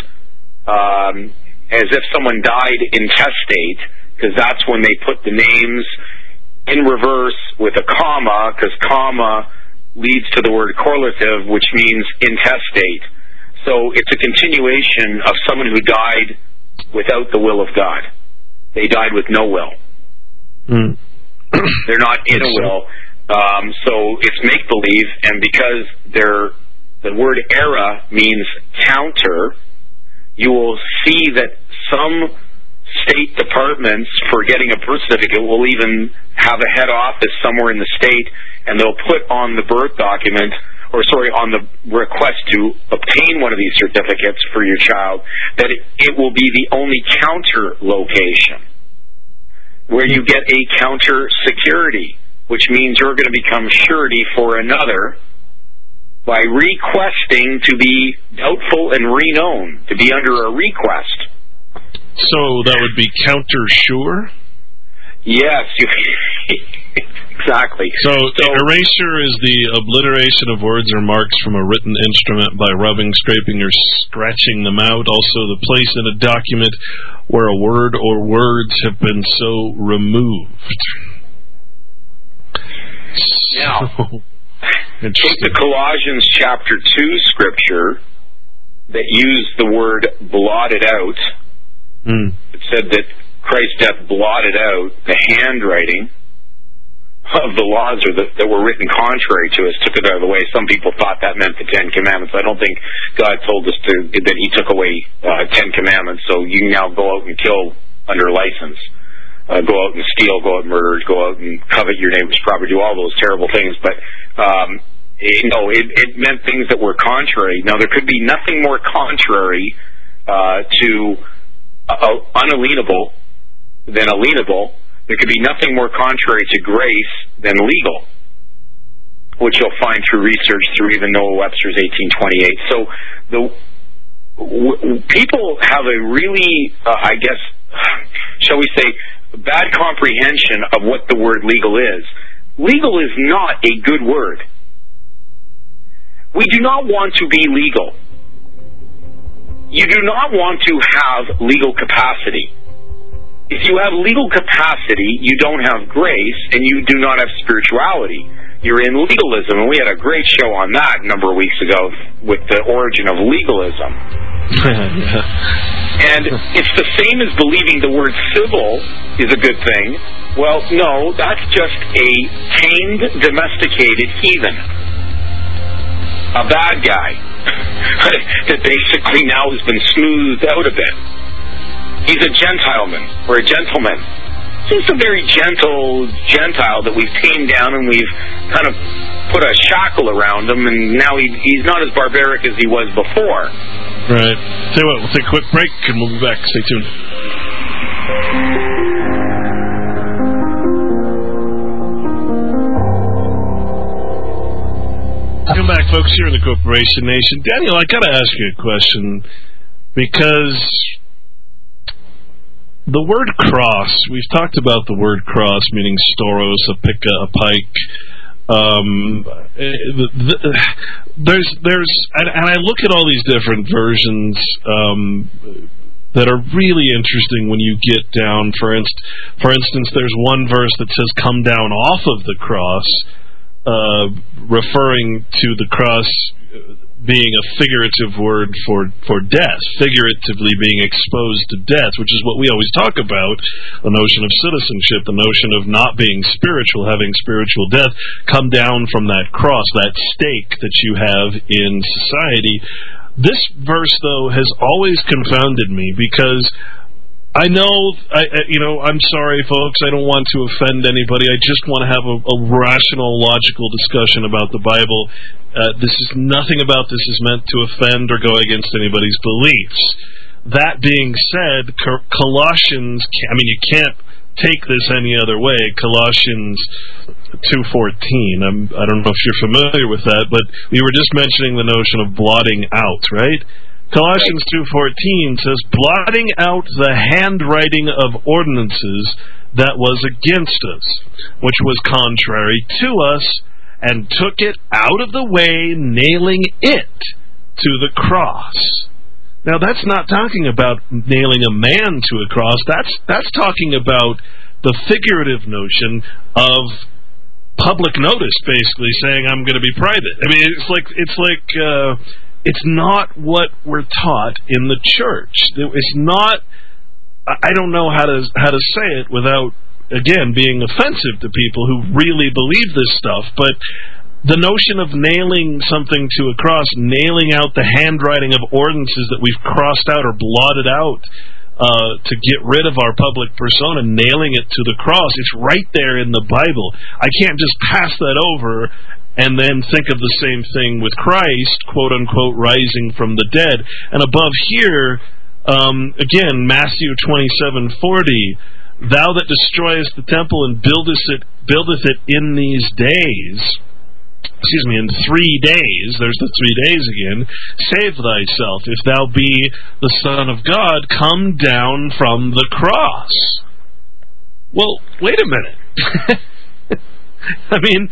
um, as if someone died intestate, because that's when they put the names in reverse with a comma, because comma leads to the word correlative, which means intestate. So it's a continuation of someone who died without the will of God. They died with no will. Mm. They're not in a will. Um, so it's make-believe, and because they're, the word era means counter, you will see that some state departments for getting a birth certificate will even have a head office somewhere in the state, and they'll put on the birth document, or sorry, on the request to obtain one of these certificates for your child, that it, it will be the only counter location where you get a counter security, which means you're going to become surety for another by requesting to be doubtful and reknown, to be under a request. So that would be counter sure? Yes, you, exactly. So, so erasure is the obliteration of words or marks from a written instrument by rubbing, scraping, or scratching them out. Also, the place in a document where a word or words have been so removed. Now, So, take the Colossians chapter two scripture that used the word blotted out. Mm. It said that Christ's death blotted out the handwriting of the laws or the, that were written contrary to us, took it out of the way. Some people thought that meant the Ten Commandments. I don't think God told us to, that He took away uh, Ten Commandments, so you can now go out and kill under license. Uh, go out and steal, go out and murder, go out and covet your neighbor's property, do all those terrible things. But, um, it, no, it, it meant things that were contrary. Now, there could be nothing more contrary uh, to Uh, unalienable than alienable. There could be nothing more contrary to grace than legal, which you'll find through research through even Noah Webster's eighteen twenty-eight. So the w- people have a really, uh, I guess, shall we say, bad comprehension of what the word legal is. legal is not a good word. We do not want to be legal. You do not want to have legal capacity. If you have legal capacity, you don't have grace, and you do not have spirituality. You're in legalism, and we had a great show on that a number of weeks ago with the origin of legalism. And it's the same as believing the word civil is a good thing. Well, no, that's just a tamed, domesticated heathen. A bad guy that basically now has been smoothed out a bit. He's a gentileman, or a gentleman. He's a very gentle Gentile that we've tamed down and we've kind of put a shackle around him, and now he, he's not as barbaric as he was before. Right. Tell you what, we'll take a quick break and we'll be back. Stay tuned. Welcome back, folks, here in the Corporation Nation. Daniel, I got to ask you a question, because the word cross, we've talked about the word cross, meaning storos, a pick, a pike. Um, the, the, there's, there's, and, and I look at all these different versions um, that are really interesting when you get down. For inst- for instance, there's one verse that says, "Come down off of the cross," uh, referring to the cross being a figurative word for, for death, figuratively being exposed to death, which is what we always talk about, the notion of citizenship, the notion of not being spiritual, having spiritual death, come down from that cross, that stake that you have in society. This verse, though, has always confounded me, because I know, I, you know, I'm sorry, folks, I don't want to offend anybody. I just want to have a, a rational, logical discussion about the Bible. Uh, this is, nothing about this is meant to offend or go against anybody's beliefs. That being said, Colossians, I mean, you can't take this any other way. Colossians two fourteen, I'm, I don't know if you're familiar with that, but we were just mentioning the notion of blotting out, right? Colossians two fourteen says, "Blotting out the handwriting of ordinances that was against us, which was contrary to us, and took it out of the way, nailing it to the cross." Now, that's not talking about nailing a man to a cross. That's that's talking about the figurative notion of public notice, basically saying, "I'm going to be private." I mean, it's like it's like. Uh, It's not what we're taught in the church. It's not. I don't know how to how to say it without, again, being offensive to people who really believe this stuff. But the notion of nailing something to a cross, nailing out the handwriting of ordinances that we've crossed out or blotted out uh, to get rid of our public persona, nailing it to the cross, it's right there in the Bible. I can't just pass that over and then think of the same thing with Christ, quote-unquote, rising from the dead. And above here, um, again, Matthew twenty-seven forty, "Thou that destroyest the temple and buildest it, buildeth it in these days," excuse me, in three days, there's the three days again, "save thyself. If thou be the Son of God, come down from the cross." Well, wait a minute. I mean,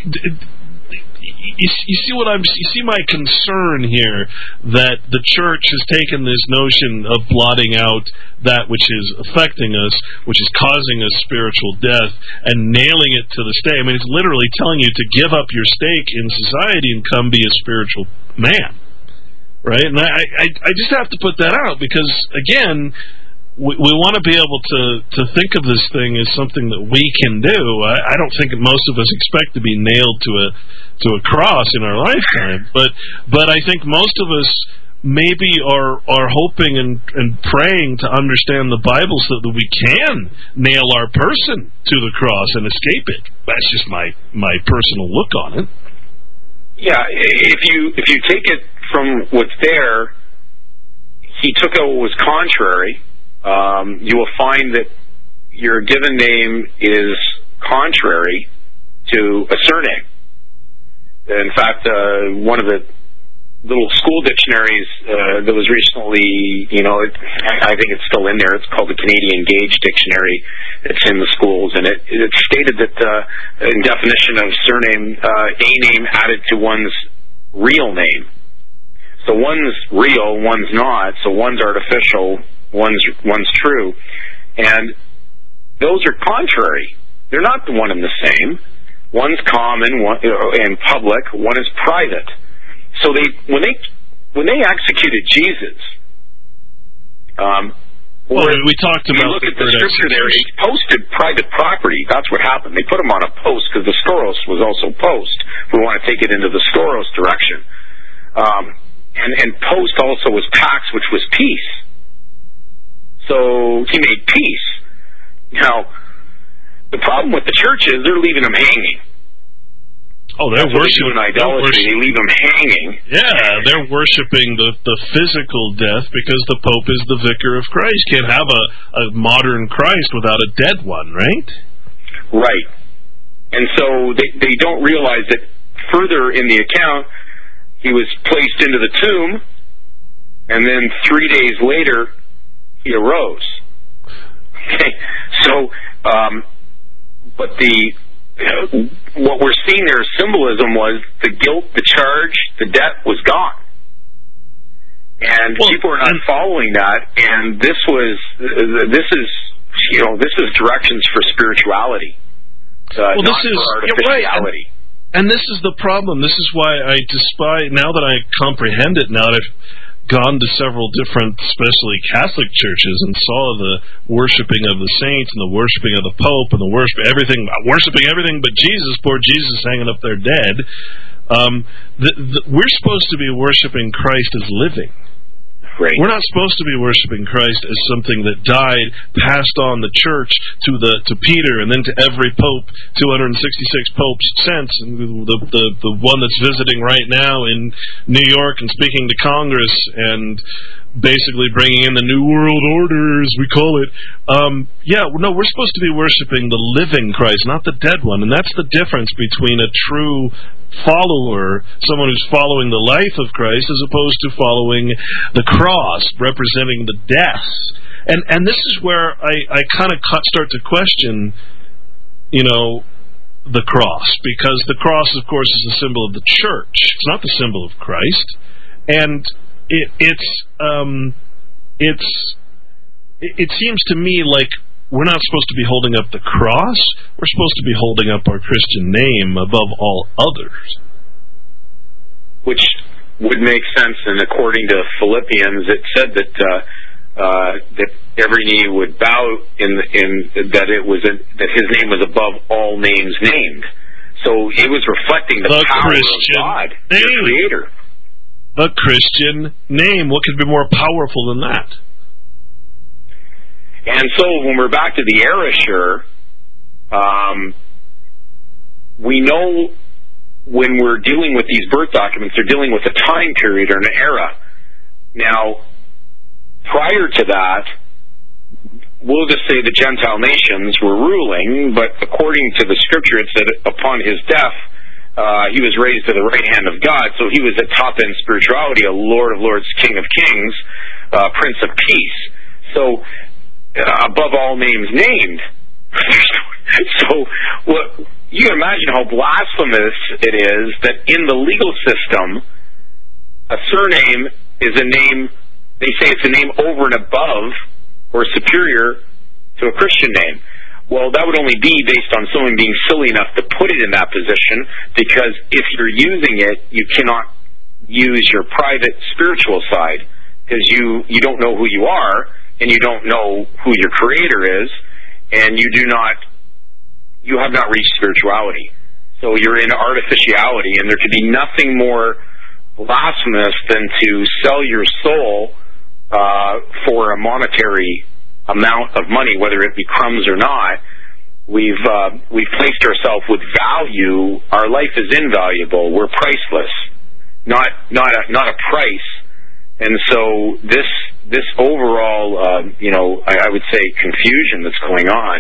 You, you see what I'm? You see my concern here, that the church has taken this notion of blotting out that which is affecting us, which is causing us spiritual death, and nailing it to the stake. I mean, it's literally telling you to give up your stake in society and come be a spiritual man, right? And I, I, I just have to put that out, because again, we, we want to be able to, to think of this thing as something that we can do. I, I don't think most of us expect to be nailed to a to a cross in our lifetime, but but I think most of us maybe are are hoping and, and praying to understand the Bible so that we can nail our person to the cross and escape it. That's just my my personal look on it. Yeah, if you if you take it from what's there, he took out what was contrary. Um, you will find that your given name is contrary to a surname. In fact, uh, one of the little school dictionaries uh, that was recently, you know, it, I think it's still in there. It's called the Canadian Gauge Dictionary. It's in the schools, and it, it stated that uh, in definition of surname, uh, a name added to one's real name. So one's real, one's not. So one's artificial, one's one's true, and those are contrary. They're not the one and the same. One's common, one and public. One is private. So they when they when they executed Jesus, um, well, we talked about. You look at the scripture there. He posted private property. That's what happened. They put him on a post because the Storos was also post. We want to take it into the Storos direction, um, and and post also was pax, which was peace. So he made peace. Now, the problem with the church is they're leaving him hanging. Oh, they're That's worshiping they idolatry. They leave him hanging. Yeah, they're worshiping the, the physical death because the Pope is the vicar of Christ. Can't have a, a modern Christ without a dead one, right? Right. And so they, they don't realize that further in the account, he was placed into the tomb, and then three days later, he arose. Okay, so, um, but the uh, what we're seeing there, symbolism was the guilt, the charge, the debt was gone, and well, people are not and, following that. And this was, uh, this is, you know, this is directions for spirituality, uh, well, not this is, for artificiality. Yeah, right. And, and this is the problem. This is why I despise, now that I comprehend it, now that I've gone to several different, especially Catholic churches, and saw the worshiping of the saints and the worshiping of the Pope and the worship everything, worshiping everything but Jesus, poor Jesus hanging up there dead. Um, the, the, we're supposed to be worshiping Christ as living. Right. We're not supposed to be worshiping Christ as something that died, passed on the church to the to Peter, and then to every pope, two hundred sixty-six popes since, and the, the the one that's visiting right now in New York and speaking to Congress and basically bringing in the New World Order, as we call it. Um, yeah, no, we're supposed to be worshiping the living Christ, not the dead one, and that's the difference between a true follower, someone who's following the life of Christ, as opposed to following the cross, representing the death. And and this is where I, I kind of start to question, you know, the cross, because the cross, of course, is a symbol of the church. It's not the symbol of Christ, and it, it's um, it's it, it seems to me like we're not supposed to be holding up the cross. We're supposed to be holding up our Christian name above all others. Which would make sense, and according to Philippians, it said that uh, uh, that every knee would bow in the, in that it was a, that his name was above all names named. So it was reflecting the, the power Christian of God, name. the Creator. The Christian name. What could be more powerful than that? And so when we're back to the erasure, um, we know when we're dealing with these birth documents, they're dealing with a time period or an era. Now, prior to that, we'll just say the Gentile nations were ruling, but according to the scripture, it said upon his death, uh, he was raised to the right hand of God, so he was at top-end spirituality, a Lord of lords, King of kings, uh, Prince of peace. So, Uh, above all names named. So, what, you can imagine how blasphemous it is that in the legal system, a surname is a name, they say it's a name over and above or superior to a Christian name. Well, that would only be based on someone being silly enough to put it in that position, because if you're using it, you cannot use your private spiritual side, because you, you don't know who you are, and you don't know who your Creator is, and you do not, you have not reached spirituality. So you're in artificiality, and there could be nothing more blasphemous than to sell your soul uh, for a monetary amount of money, whether it be crumbs or not. We've uh, we've placed ourselves with value. Our life is invaluable. We're priceless, not not a, not a price. And so this this overall, uh, you know, I, I would say confusion that's going on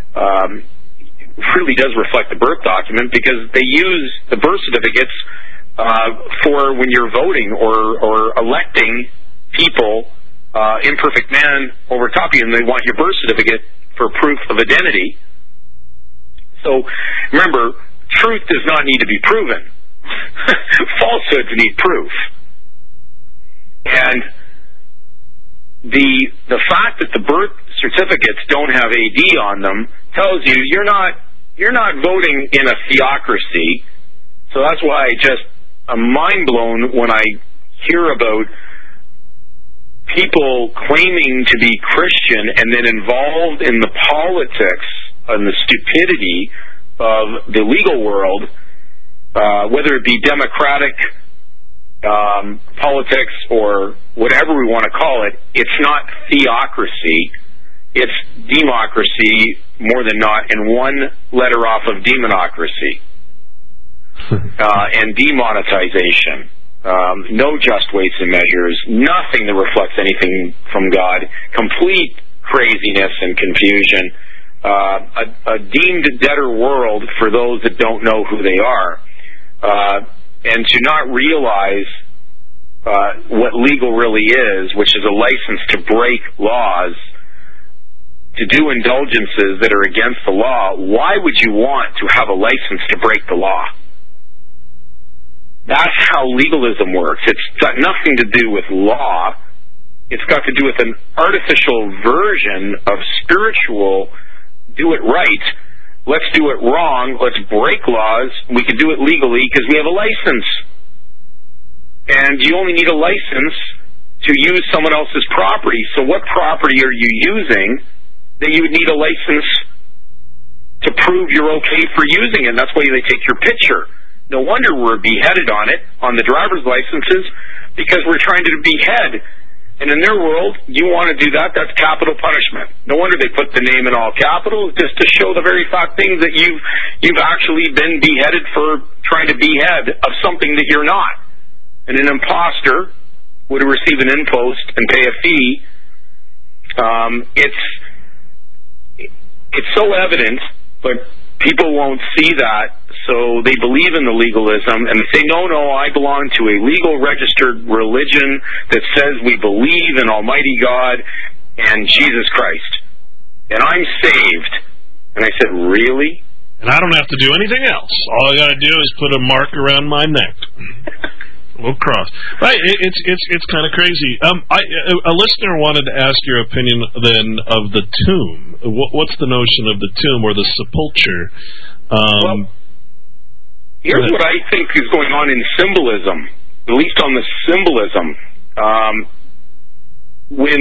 um, really does reflect the birth document, because they use the birth certificates uh, for when you're voting or, or electing people, uh, imperfect man over top of you, and they want your birth certificate for proof of identity. So remember, truth does not need to be proven. Falsehoods need proof. And the the fact that the birth certificates don't have A D on them tells you you're not you're not voting in a theocracy. So that's why I just I'm mind blown when I hear about people claiming to be Christian and then involved in the politics and the stupidity of the legal world, uh, whether it be democratic um, politics or whatever we want to call it. It's not theocracy. It's democracy more than not, and one letter off of demonocracy uh, and demonetization. Um, no just weights and measures, nothing that reflects anything from God, complete craziness and confusion, uh, a, a deemed debtor world for those that don't know who they are, uh, and to not realize uh, what legal really is, which is a license to break laws, to do indulgences that are against the law. Why would you want to have a license to break the law? That's how legalism works. It's got nothing to do with law. It's got to do with an artificial version of spiritual do it right. Let's do it wrong. Let's break laws. We can do it legally because we have a license. And you only need a license to use someone else's property. So what property are you using that you would need a license to prove you're okay for using it? And that's why they take your picture. No wonder we're beheaded on it, on the driver's licenses, because we're trying to behead. And in their world, you want to do that, that's capital punishment. No wonder they put the name in all capitals, just to show the very fact things that you've, you've actually been beheaded for trying to behead of something that you're not. And an imposter would receive an impost and pay a fee. Um, it's, it's so evident, but people won't see that, so they believe in the legalism, and they say, no, no, I belong to a legal registered religion that says we believe in Almighty God and Jesus Christ. And I'm saved. And I said, really? And I don't have to do anything else. All I got to do is put a mark around my neck. A little cross. Right, it's it's it's kind of crazy. Um, I, a listener wanted to ask your opinion then of the tomb. What's the notion of the tomb or the sepulture? Um, well, here's what I think is going on in symbolism, at least on the symbolism. Um, when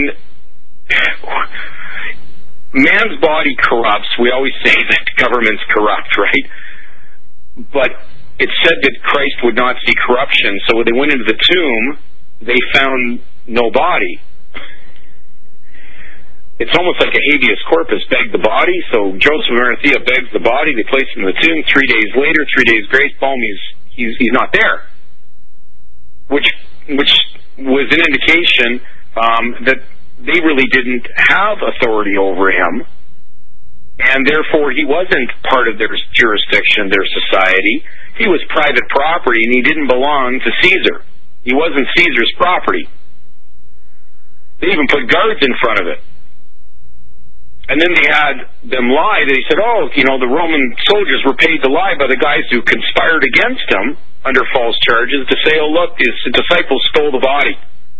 man's body corrupts, we always say that government's corrupt, right? But it said that Christ would not see corruption, so when they went into the tomb, they found no body. It's almost like a habeas corpus, beg the body. So Joseph of Arimathea begs the body. They place him in the tomb. Three days later, three days grace, boom, he's, he's, he's not there. Which which was an indication um, that they really didn't have authority over him. And therefore, he wasn't part of their jurisdiction, their society. He was private property, and he didn't belong to Caesar. He wasn't Caesar's property. They even put guards in front of it. And then they had them lie. They said, oh, you know, the Roman soldiers were paid to lie by the guys who conspired against him under false charges to say, oh, look, his disciples stole the body.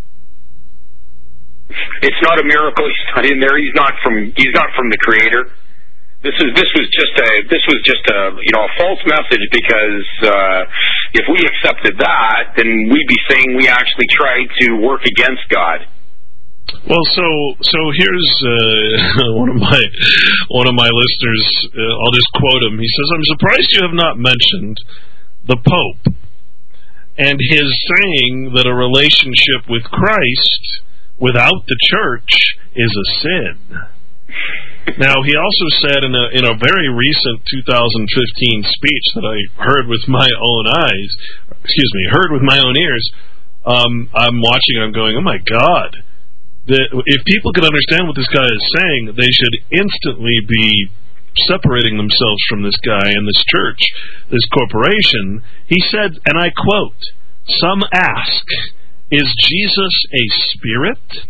It's not a miracle. He's not in there. He's not from, he's not from the Creator. This is this was just a this was just a you know a false message, because uh, if we accepted that, then we'd be saying we actually tried to work against God. Well, so so here's uh, one of my one of my listeners. Uh, I'll just quote him. He says, "I'm surprised you have not mentioned the Pope and his saying that a relationship with Christ without the Church is a sin." Now, he also said in a in a very recent two thousand fifteen speech that I heard with my own eyes, excuse me, heard with my own ears, um, I'm watching, I'm going, oh my God. The, if people could understand what this guy is saying, they should instantly be separating themselves from this guy and this church, this corporation, he said, and I quote, "Some ask, is Jesus a spirit?"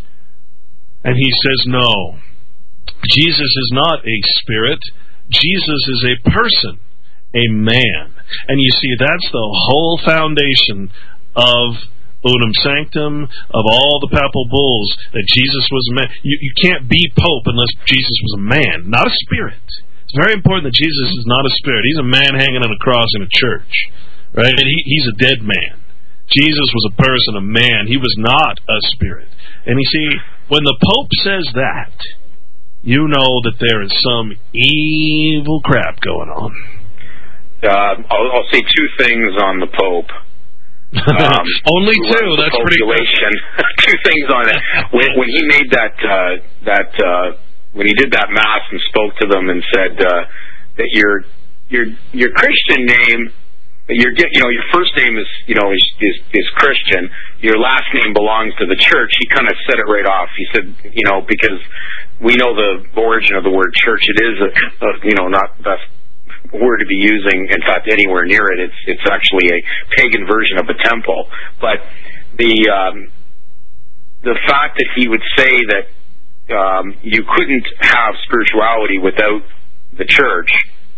And he says, no. Jesus is not a spirit. Jesus is a person, a man. And you see, that's the whole foundation of Unum Sanctum, of all the papal bulls, that Jesus was a man. You, you can't be Pope unless Jesus was a man, not a spirit. It's very important that Jesus is not a spirit. He's a man hanging on a cross in a church, right? And he, he's a dead man. Jesus was a person, a man. He was not a spirit. And you see, when the Pope says that, you know that there is some evil crap going on. Uh, I'll, I'll say two things on the Pope. Um, Only two. That's pretty good. Two things on it. When, when he made that uh, that uh, when he did that mass and spoke to them and said uh, that your your your Christian name, your you know your first name is you know is, is is Christian. Your last name belongs to the church. He kind of said it right off. He said, you know, because we know the origin of the word church. It is a, a you know not the word to be using, in fact, anywhere near it. It's it's actually a pagan version of a temple. But the um, the fact that he would say that um, you couldn't have spirituality without the church,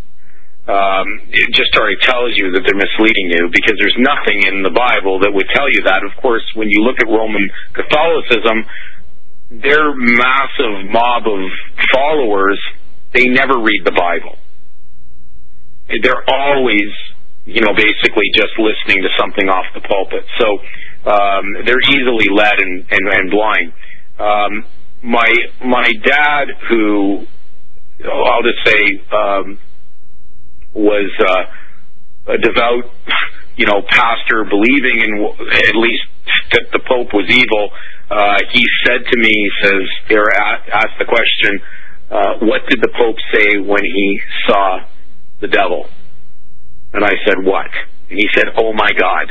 um, it just already tells you that they're misleading you, because there's nothing in the Bible that would tell you that. Of course, when you look at Roman Catholicism, their massive mob of followers, they never read the Bible. They're always, you know, basically just listening to something off the pulpit. So um, they're easily led and, and, and blind. Um, my my dad, who I'll just say um, was uh, a devout, you know, pastor, believing in at least that the Pope was evil, uh, he said to me, he says, or asked the question, uh, what did the Pope say when he saw the devil? And I said, what? And he said, oh my God.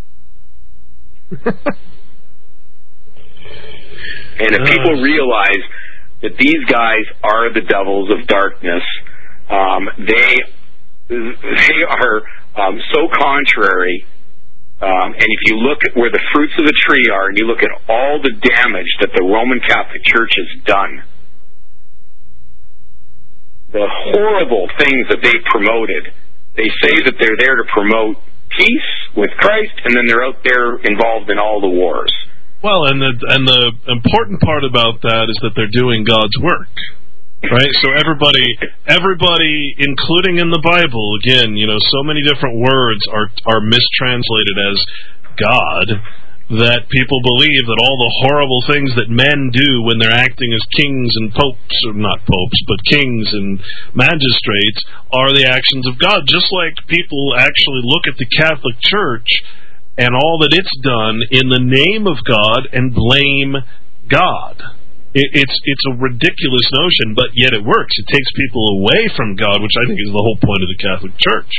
And if people realize that these guys are the devils of darkness, um, they they are um, so contrary. Um, and if you look at where the fruits of the tree are, and you look at all the damage that the Roman Catholic Church has done, the horrible things that they promoted. They say that they're there to promote peace with Christ, and then they're out there involved in all the wars. Well, and the and the important part about that is that they're doing God's work, right? So everybody, everybody, including in the Bible, again, you know, so many different words are are mistranslated as God, that people believe that all the horrible things that men do when they're acting as kings and popes, or not popes, but kings and magistrates, are the actions of God. Just like people actually look at the Catholic Church and all that it's done in the name of God and blame God. It, it's it's a ridiculous notion, but yet it works. It takes people away from God, which I think is the whole point of the Catholic Church.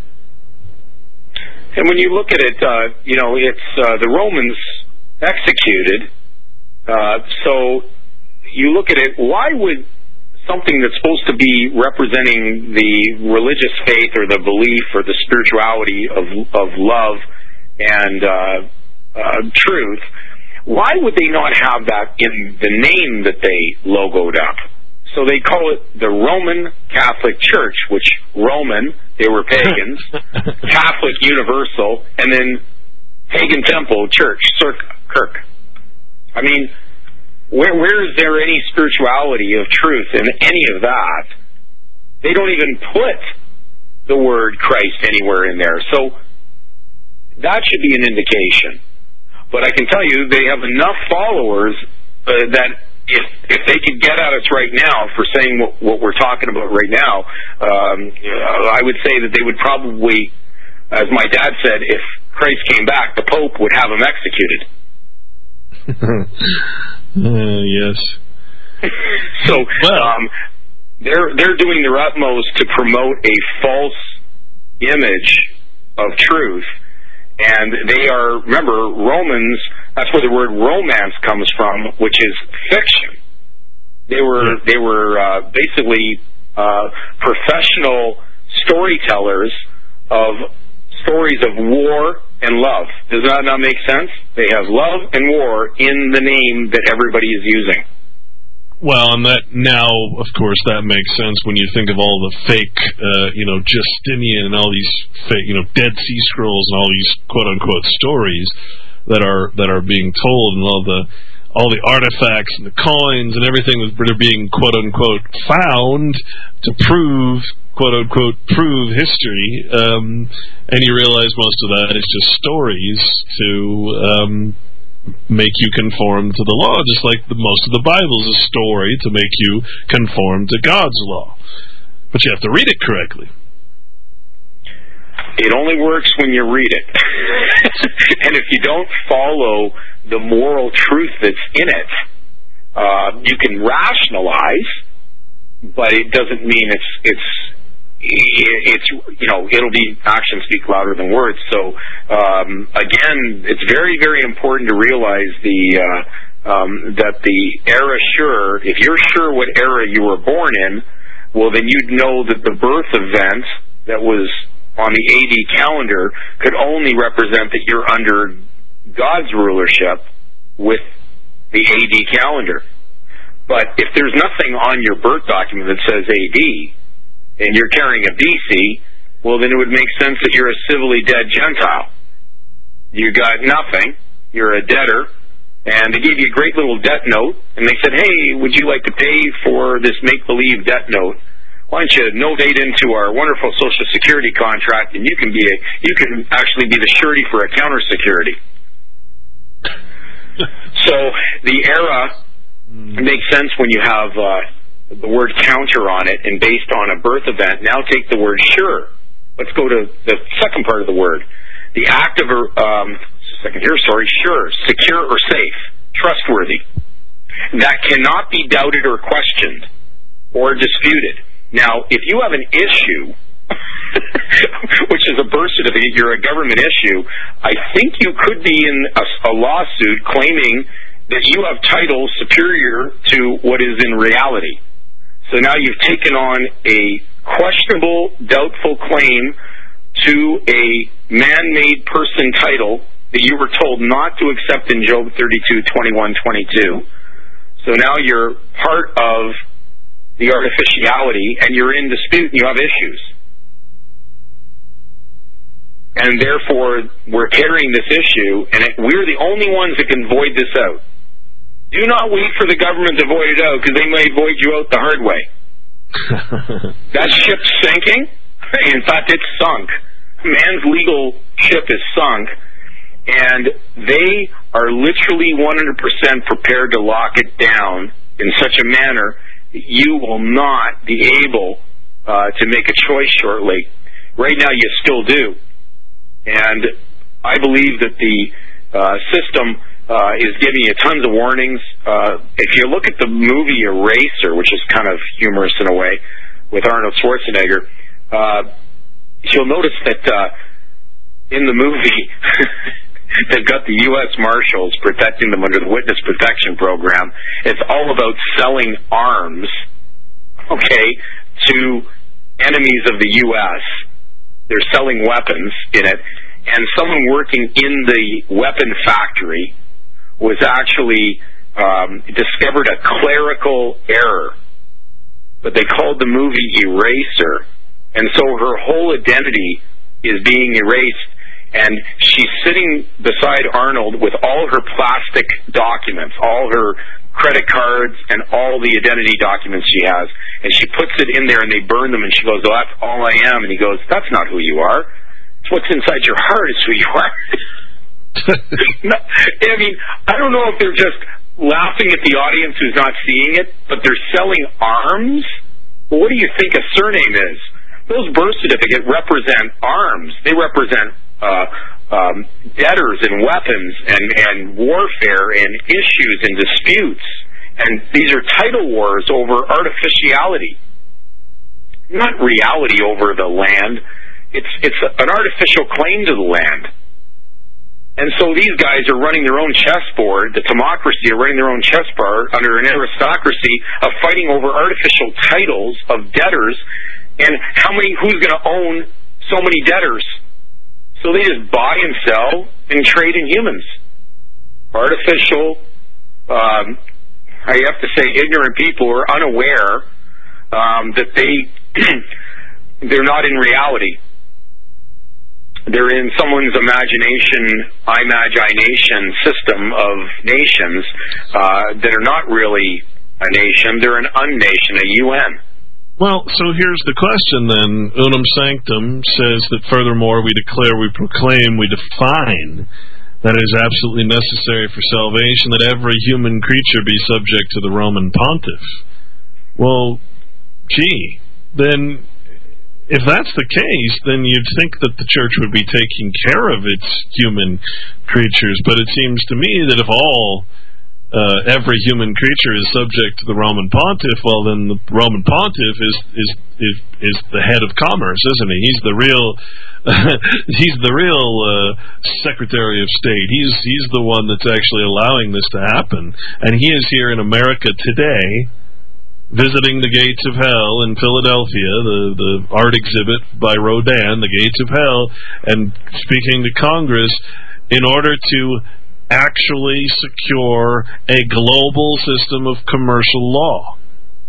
And when you look at it, uh, you know, it's uh, the Romans executed. Uh, so you look at it, why would something that's supposed to be representing the religious faith or the belief or the spirituality of of love and uh, uh, truth, why would they not have that in the name that they logoed up? So they call it the Roman Catholic Church, which Roman, they were pagans, Catholic Universal, and then Pagan Temple Church, Kirk. I mean, where where is there any spirituality of truth in any of that? They don't even put the word Christ anywhere in there. So that should be an indication. But I can tell you, they have enough followers uh, that If if they could get at us right now for saying what, what we're talking about right now, um, I would say that they would probably, as my dad said, if Christ came back, the Pope would have him executed. uh, yes. So um, they're they're doing their utmost to promote a false image of truth, and they are, remember, Romans. That's where the word romance comes from, which is fiction. They were they were uh, basically uh, professional storytellers of stories of war and love. Does that not make sense? They have love and war in the name that everybody is using. Well, and that now, of course, that makes sense when you think of all the fake, uh, you know, Justinian and all these fake, you know, Dead Sea Scrolls and all these quote-unquote stories that are that are being told, and all the all the artifacts and the coins and everything that are being quote-unquote found to prove, quote-unquote, prove history, um, and you realize most of that is just stories to um, make you conform to the law, just like the, most of the Bible is a story to make you conform to God's law. But you have to read it correctly. It only works when you read it. And if you don't follow the moral truth that's in it, uh, you can rationalize, but it doesn't mean it's it's it's you know it'll be actions speak louder than words. So um, again, it's very very important to realize the uh, um, that the era sure. If you're sure what era you were born in, well then you'd know that the birth event that was on the A D calendar could only represent that you're under God's rulership with the A D calendar. But if there's nothing on your birth document that says A D, and you're carrying a B C, well then it would make sense that you're a civilly dead Gentile. You got nothing, you're a debtor, and they gave you a great little debt note, and they said, hey, would you like to pay for this make-believe debt note? Why don't you novate into our wonderful Social Security contract, and you can be a, you can actually be the surety for a counter security. So the era makes sense when you have uh, the word counter on it, and based on a birth event. Now take the word sure. Let's go to the second part of the word. The act of um, second here, sorry, sure, secure or safe, trustworthy, that cannot be doubted or questioned or disputed. Now, if you have an issue, which is a birth certificate, you're a government issue, I think you could be in a, a lawsuit claiming that you have title superior to what is in reality. So now you've taken on a questionable, doubtful claim to a man-made person title that you were told not to accept in Job thirty-two, twenty-one, twenty-two. So now you're part of the artificiality, and you're in dispute, and you have issues. And therefore, we're carrying this issue, and it, we're the only ones that can void this out. Do not wait for the government to void it out, because they may void you out the hard way. That ship's sinking. In fact, it's sunk. Man's legal ship is sunk, and they are literally one hundred percent prepared to lock it down in such a manner you will not be able uh, to make a choice shortly. Right now, you still do. And I believe that the uh, system uh, is giving you tons of warnings. Uh, if you look at the movie Eraser, which is kind of humorous in a way, with Arnold Schwarzenegger, uh, you'll notice that uh, in the movie, they've got the U S Marshals protecting them under the Witness Protection Program. It's all about selling arms, okay, to enemies of the U S They're selling weapons in it. And someone working in the weapon factory was actually um, discovered a clerical error. But they called the movie Eraser. And so her whole identity is being erased. And she's sitting beside Arnold with all her plastic documents, all her credit cards, and all the identity documents she has. And she puts it in there, and they burn them, and she goes, oh, that's all I am. And he goes, that's not who you are. It's what's inside your heart is who you are. I mean, I don't know if they're just laughing at the audience who's not seeing it, but they're selling arms? Well, what do you think a surname is? Those birth certificates represent arms. They represent Uh, um, debtors and weapons and, and warfare and issues and disputes. And these are title wars over artificiality, not reality over the land. It's it's an artificial claim to the land. And so these guys are running their own chessboard, the democracy are running their own chessboard under an aristocracy of fighting over artificial titles of debtors, and how many, who's going to own so many debtors? So they just buy and sell and trade in humans. Artificial, um, I have to say ignorant people are unaware um, that they, they're not in reality. They're in someone's imagination, imagination system of nations uh, that are not really a nation. They're an unnation, a U N. Well, so here's the question then. Unum Sanctum says that furthermore we declare, we proclaim, we define that it is absolutely necessary for salvation that every human creature be subject to the Roman pontiff. Well, gee, then if that's the case, then you'd think that the church would be taking care of its human creatures. But it seems to me that if all, uh, every human creature is subject to the Roman pontiff, well, then the Roman pontiff is is is, is the head of commerce, isn't he? He's the real, he's the real uh, Secretary of State. He's he's the one that's actually allowing this to happen, and he is here in America today, visiting the Gates of Hell in Philadelphia, the, the art exhibit by Rodin, The Gates of Hell, and speaking to Congress in order to actually secure a global system of commercial law.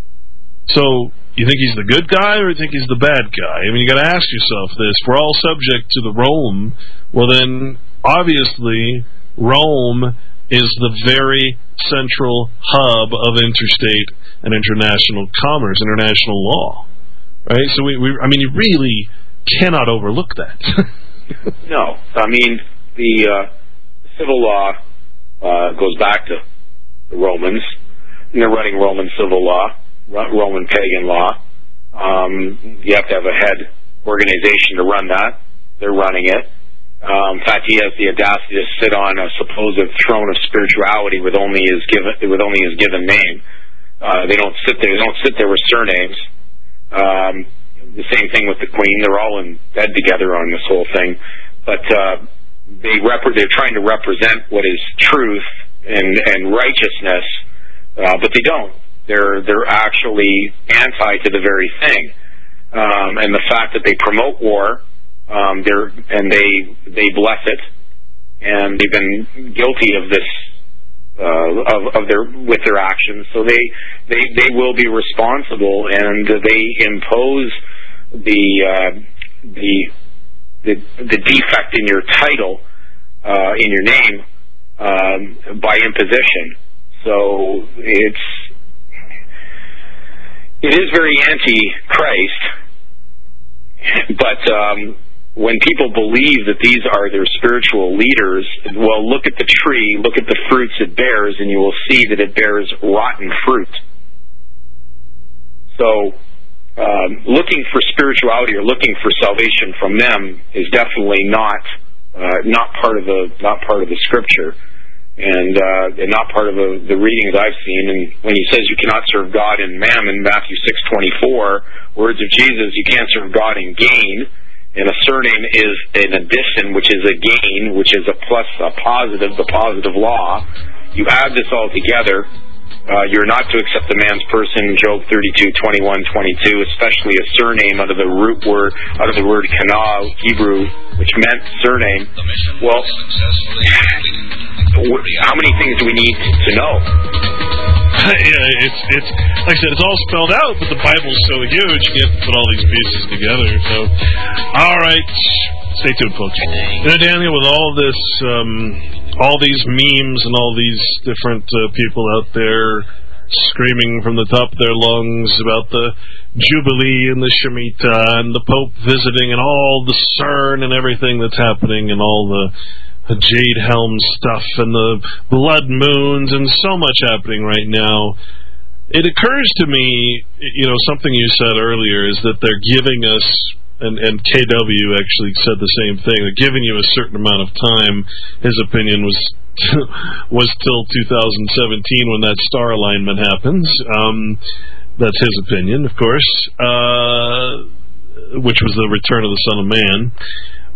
So, you think he's the good guy or you think he's the bad guy? I mean, you got to ask yourself this. If we're all subject to the Rome, well then, obviously, Rome is the very central hub of interstate and international commerce, international law, right? So we, we I mean, you really cannot overlook that. No, I mean the uh, civil law uh, goes back to the Romans, and they're running Roman civil law, Roman pagan law. Um, you have to have a head organization to run that. They're running it. Um, in fact, he has the audacity to sit on a supposed throne of spirituality with only his given with only his given name. Uh, they don't sit there. They don't sit there with surnames. Um, the same thing with the Queen. They're all in bed together on this whole thing. But uh, they rep- they're trying to represent what is truth and, and righteousness, uh, but they don't. They're they're actually anti to the very thing. Um, and the fact that they promote war, um, they're and they they bless it, and they've been guilty of this. Uh, of, of their with their actions, so they, they they will be responsible, and they impose the uh, the, the the defect in your title, uh, in your name, um, by imposition. So it's it is very anti-Christ, but. Um, When people believe that these are their spiritual leaders, well, look at the tree, look at the fruits it bears, and you will see that it bears rotten fruit. So, um, looking for spirituality or looking for salvation from them is definitely not uh, not part of the not part of the Scripture, and, uh, and not part of the, the readings I've seen. And when he says you cannot serve God and mammon, Matthew six twenty-four, words of Jesus, you can't serve God and gain. And a surname is an addition, which is a gain, which is a plus, a positive, the positive law. You add this all together. Uh, you're not to accept a man's person, Job thirty-two, twenty-one, twenty-two, especially a surname out of the root word, out of the word kana, Hebrew, which meant surname. Well, how many things do we need to know? Yeah, it's it's like I said, it's all spelled out, but the Bible's so huge, you have to put all these pieces together. So, all right, stay tuned, folks. You know, Daniel, with all this, um, all these memes and all these different uh, people out there screaming from the top of their lungs about the Jubilee and the Shemitah and the Pope visiting and all the CERN and everything that's happening and all the the Jade Helm stuff and the blood moons and so much happening right now. It occurs to me, you know, something you said earlier is that they're giving us, and, and K W actually said the same thing, they're giving you a certain amount of time. His opinion was was till two thousand seventeen when that star alignment happens. Um, that's his opinion, of course, uh, which was the return of the Son of Man.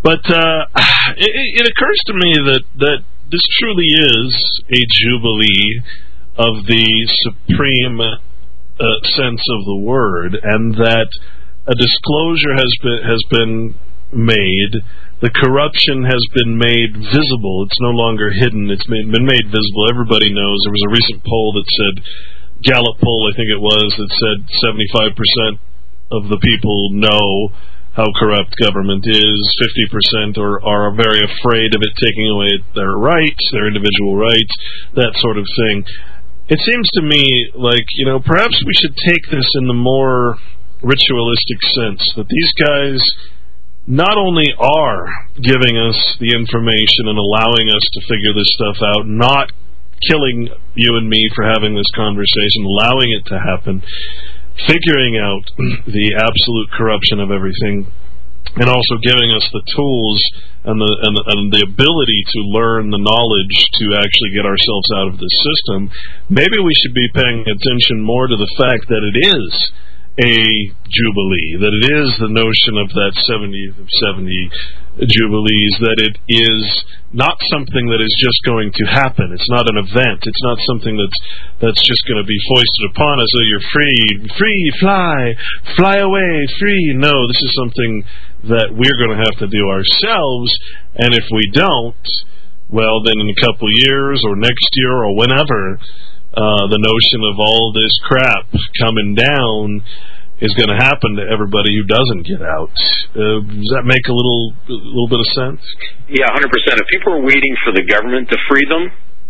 But uh, it, it occurs to me that, that this truly is a jubilee of the supreme uh, sense of the word, and that a disclosure has been has been made. The corruption has been made visible. It's no longer hidden. It's made, been made visible. Everybody knows. There was a recent poll that said, Gallup poll, I think it was, that said seventy-five percent of the people know how corrupt government is. fifty percent are, are very afraid of it taking away their rights, their individual rights, that sort of thing. It seems to me like, you know, perhaps we should take this in the more ritualistic sense, that these guys not only are giving us the information and allowing us to figure this stuff out, not killing you and me for having this conversation, allowing it to happen, figuring out the absolute corruption of everything, and also giving us the tools and the, and the and the ability to learn the knowledge to actually get ourselves out of this system. Maybe we should be paying attention more to the fact that it is a jubilee, that it is the notion of that seventy of seventy jubilees, that it is not something that is just going to happen. It's not an event. It's not something that's that's just going to be foisted upon us. Oh, you're free, free, fly, fly away, free. No, this is something that we're going to have to do ourselves, and if we don't, well, then in a couple of years or next year or whenever, Uh, the notion of all this crap coming down is going to happen to everybody who doesn't get out. Uh, does that make a little a little bit of sense? Yeah, one hundred percent. If people are waiting for the government to free them,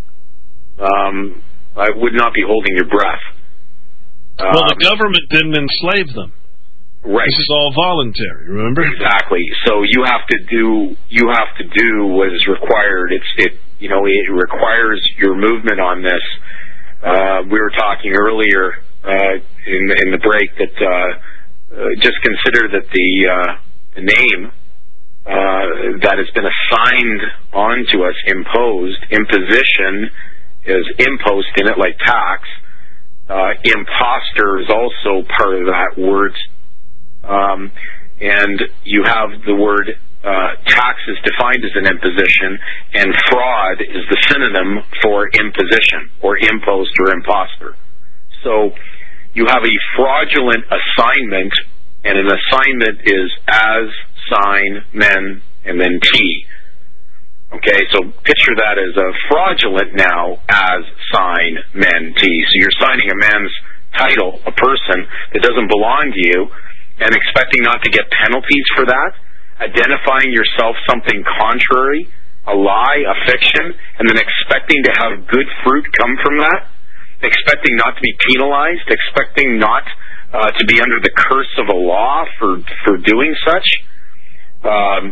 um, I would not be holding your breath. Um, well, the government didn't enslave them. Right. This is all voluntary, remember? Exactly. So you have to do you have to do what is required. It's it you know it requires your movement on this. Uh, we were talking earlier uh, in, in the break that uh, uh, just consider that the, uh, the name uh, that has been assigned onto us, imposed, imposition is impost in it, like tax. Uh, imposter is also part of that word. Um, and you have the word Uh, tax is defined as an imposition, and fraud is the synonym for imposition, or impost, or imposter. So you have a fraudulent assignment, and an assignment is as, sign, men, and then T. Okay, so picture that as a fraudulent now, as, sign, men, T. So you're signing a man's title, a person that doesn't belong to you, and expecting not to get penalties for that, identifying yourself something contrary, a lie, a fiction, and then expecting to have good fruit come from that, expecting not to be penalized, expecting not uh, to be under the curse of a law for for doing such. Um,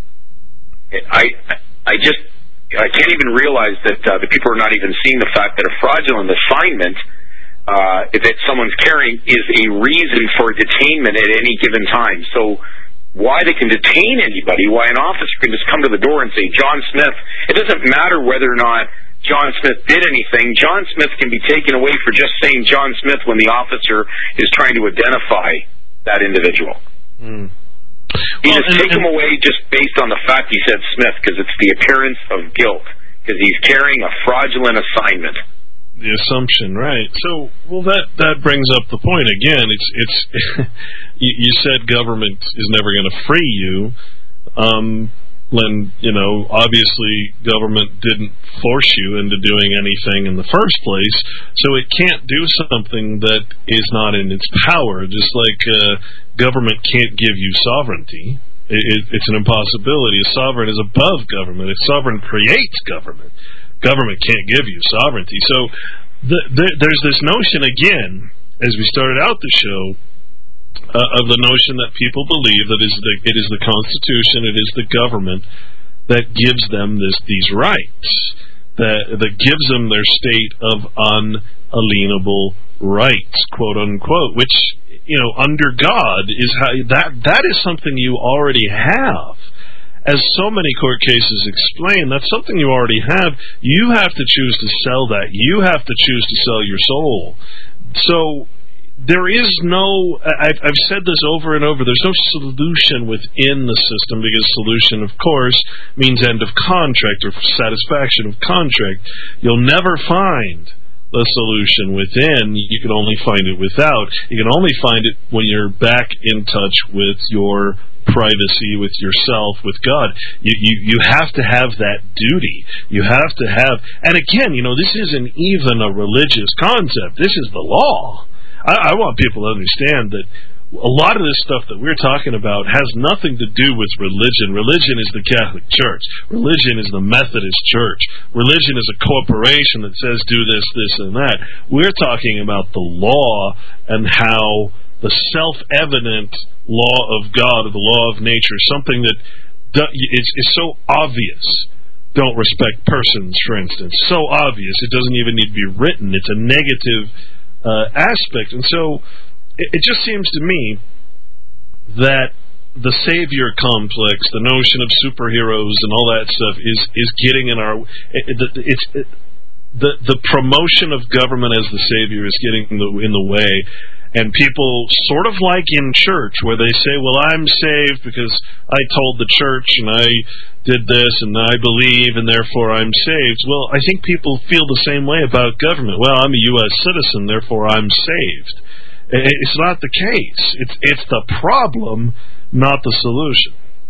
I I just I can't even realize that uh, the people are not even seeing the fact that a fraudulent assignment uh, that someone's carrying is a reason for detainment at any given time. So why they can detain anybody, why an officer can just come to the door and say, John Smith, it doesn't matter whether or not John Smith did anything. John Smith can be taken away for just saying John Smith when the officer is trying to identify that individual. Mm. You well, just and, take and, him away just based on the fact he said Smith, because it's the appearance of guilt, because he's carrying a fraudulent assignment. The assumption, right? So, well, that that brings up the point again. It's it's you, you said government is never going to free you. Um, when you know, obviously, government didn't force you into doing anything in the first place, so it can't do something that is not in its power. Just like uh, government can't give you sovereignty. It, it, it's an impossibility. A sovereign is above government. A sovereign creates government. Government can't give you sovereignty. So the, the, there's this notion, again, as we started out the show, uh, of the notion that people believe that is the, it is the Constitution, it is the government that gives them this, these rights, that, that gives them their state of unalienable rights, quote unquote, which, you know, under God is how that that is something you already have. As so many court cases explain, that's something you already have. You have to choose to sell that. You have to choose to sell your soul. So there is no, I've, I've said this over and over, there's no solution within the system, because solution, of course, means end of contract or satisfaction of contract. You'll never find the solution within. You can only find it without. You can only find it when you're back in touch with your privacy, with yourself, with God. You, you you have to have that duty. You have to have, and again, you know, this isn't even a religious concept. This is the law. I, I want people to understand that a lot of this stuff that we're talking about has nothing to do with religion. Religion is the Catholic Church. Religion is the Methodist Church. Religion is a corporation that says do this, this, and that. We're talking about the law and how the self-evident law of God, or the law of nature, something that is, is so obvious. Don't respect persons, for instance. So obvious, it doesn't even need to be written. It's a negative uh, aspect. And so it, it just seems to me that the savior complex, the notion of superheroes and all that stuff is, is getting in our... It, it, it's... It, the, the promotion of government as the savior is getting in the, in the way. And people, sort of like in church, where they say, well, I'm saved because I told the church and I did this and I believe and therefore I'm saved. Well, I think people feel the same way about government. Well, I'm a U S citizen, therefore I'm saved. It's not the case. It's it's the problem, not the solution.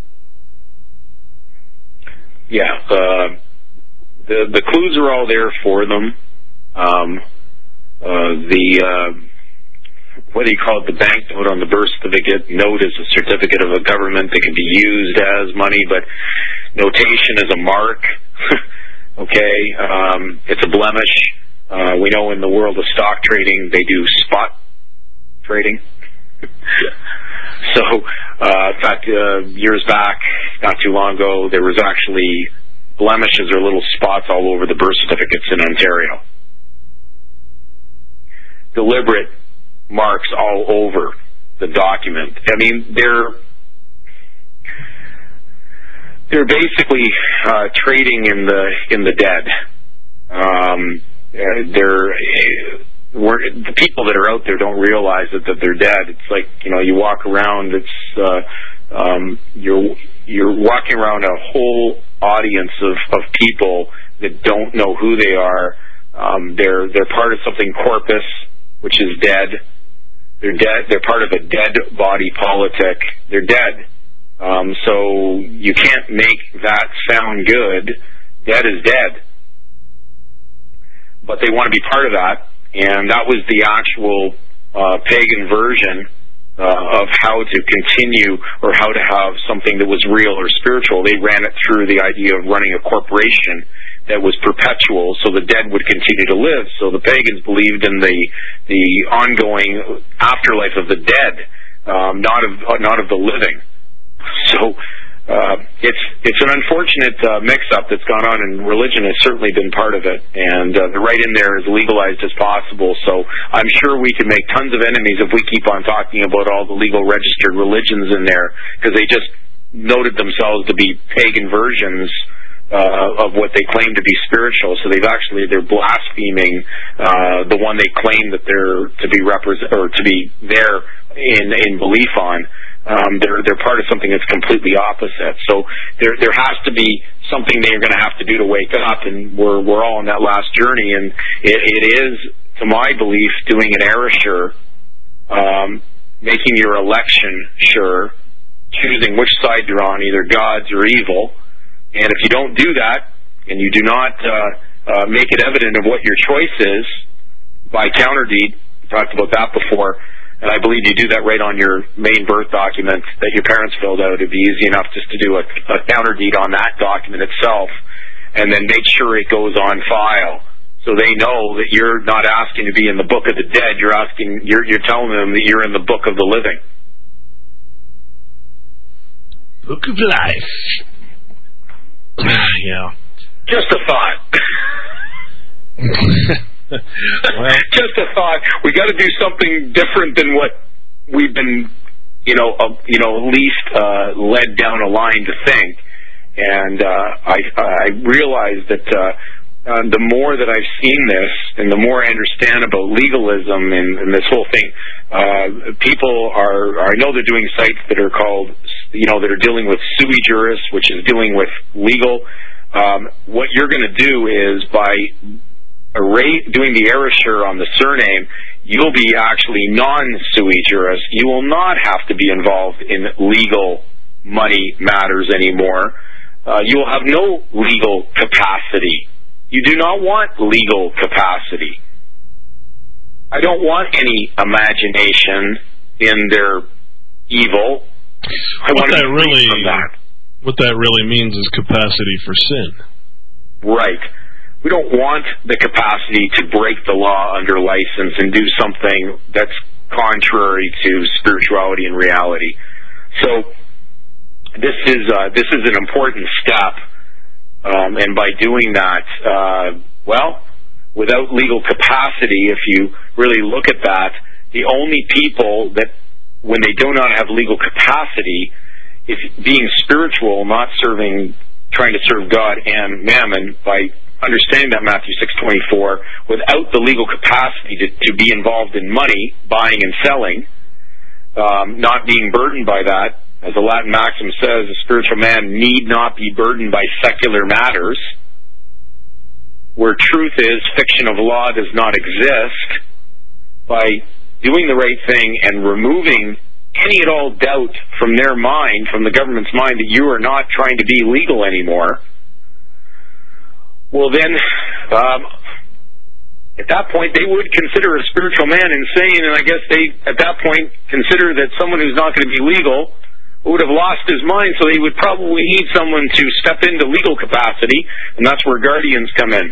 Yeah, uh, the the clues are all there for them. Um, uh, the... Uh, what do you call it, the banknote on the birth certificate. Note is a certificate of a government that can be used as money, but notation is a mark. Okay, um, it's a blemish. Uh, we know in the world of stock trading, they do spot trading. So, uh, in fact, uh, years back, not too long ago, there was actually blemishes or little spots all over the birth certificates in Ontario. Deliberate marks all over the document. I mean, they're they're basically uh, trading in the in the dead. Um, they're we're, the people that are out there don't realize that, that they're dead. It's like, you know, you walk around. It's uh, um, you're you're walking around a whole audience of, of people that don't know who they are. Um, they're they're part of something corpus, which is dead. They're dead. They're part of a dead body politic. They're dead. Um, so you can't make that sound good. Dead is dead. But they want to be part of that, and that was the actual uh, pagan version uh, of how to continue or how to have something that was real or spiritual. They ran it through the idea of running a corporation that was perpetual, so the dead would continue to live. So the pagans believed in the the ongoing afterlife of the dead, um, not of not of the living. So uh, it's it's an unfortunate uh, mix-up that's gone on, and religion has certainly been part of it. And uh, the right in there is legalized as possible. So I'm sure we can make tons of enemies if we keep on talking about all the legal registered religions in there, because they just noted themselves to be pagan versions Uh, of what they claim to be spiritual. So they've actually, they're blaspheming uh, the one they claim that they're to be represent or to be there in in belief on. Um, they're they're part of something that's completely opposite. So there there has to be something they're going to have to do to wake up, and we're we're all on that last journey. And it, it is, to my belief, doing an erasure, um, making your election sure, choosing which side you're on, either God's or evil. And if you don't do that, and you do not uh, uh, make it evident of what your choice is by counter deed, we talked about that before, and I believe you do that right on your main birth document that your parents filled out. It'd be easy enough just to do a, a counter deed on that document itself, and then make sure it goes on file, so they know that you're not asking to be in the book of the dead. You're asking, you're, you're telling them that you're in the book of the living. Book of life. Yeah. Just a thought. Well, just a thought. We got to do something different than what we've been, you know, uh, you know, at least uh, led down a line to think. And uh, I, I realized that uh, uh, the more that I've seen this and the more I understand about legalism and, and this whole thing, uh, people are, I know they're doing sites that are called, you know, that are dealing with sui juris, which is dealing with legal. Um, what you're going to do is by array, doing the erasure on the surname, you'll be actually non-sui juris. You will not have to be involved in legal money matters anymore. Uh, you will have no legal capacity. You do not want legal capacity. I don't want any imagination in their evil. I what want to that be free really, from that. What that really means is capacity for sin. Right. We don't want the capacity to break the law under license and do something that's contrary to spirituality and reality. So this is uh, this is an important step. Um, and by doing that, uh, well, without legal capacity, if you really look at that, the only people that, when they do not have legal capacity, is being spiritual, not serving, trying to serve God and mammon, by understanding that Matthew six twenty-four, without the legal capacity to, to be involved in money, buying and selling, um, not being burdened by that. As the Latin maxim says, a spiritual man need not be burdened by secular matters. Where truth is, fiction of law does not exist. By doing the right thing and removing any at all doubt from their mind, from the government's mind, that you are not trying to be legal anymore, well then, um, at that point, they would consider a spiritual man insane, and I guess they, at that point, consider that someone who's not going to be legal would have lost his mind, so he would probably need someone to step into legal capacity, and that's where guardians come in.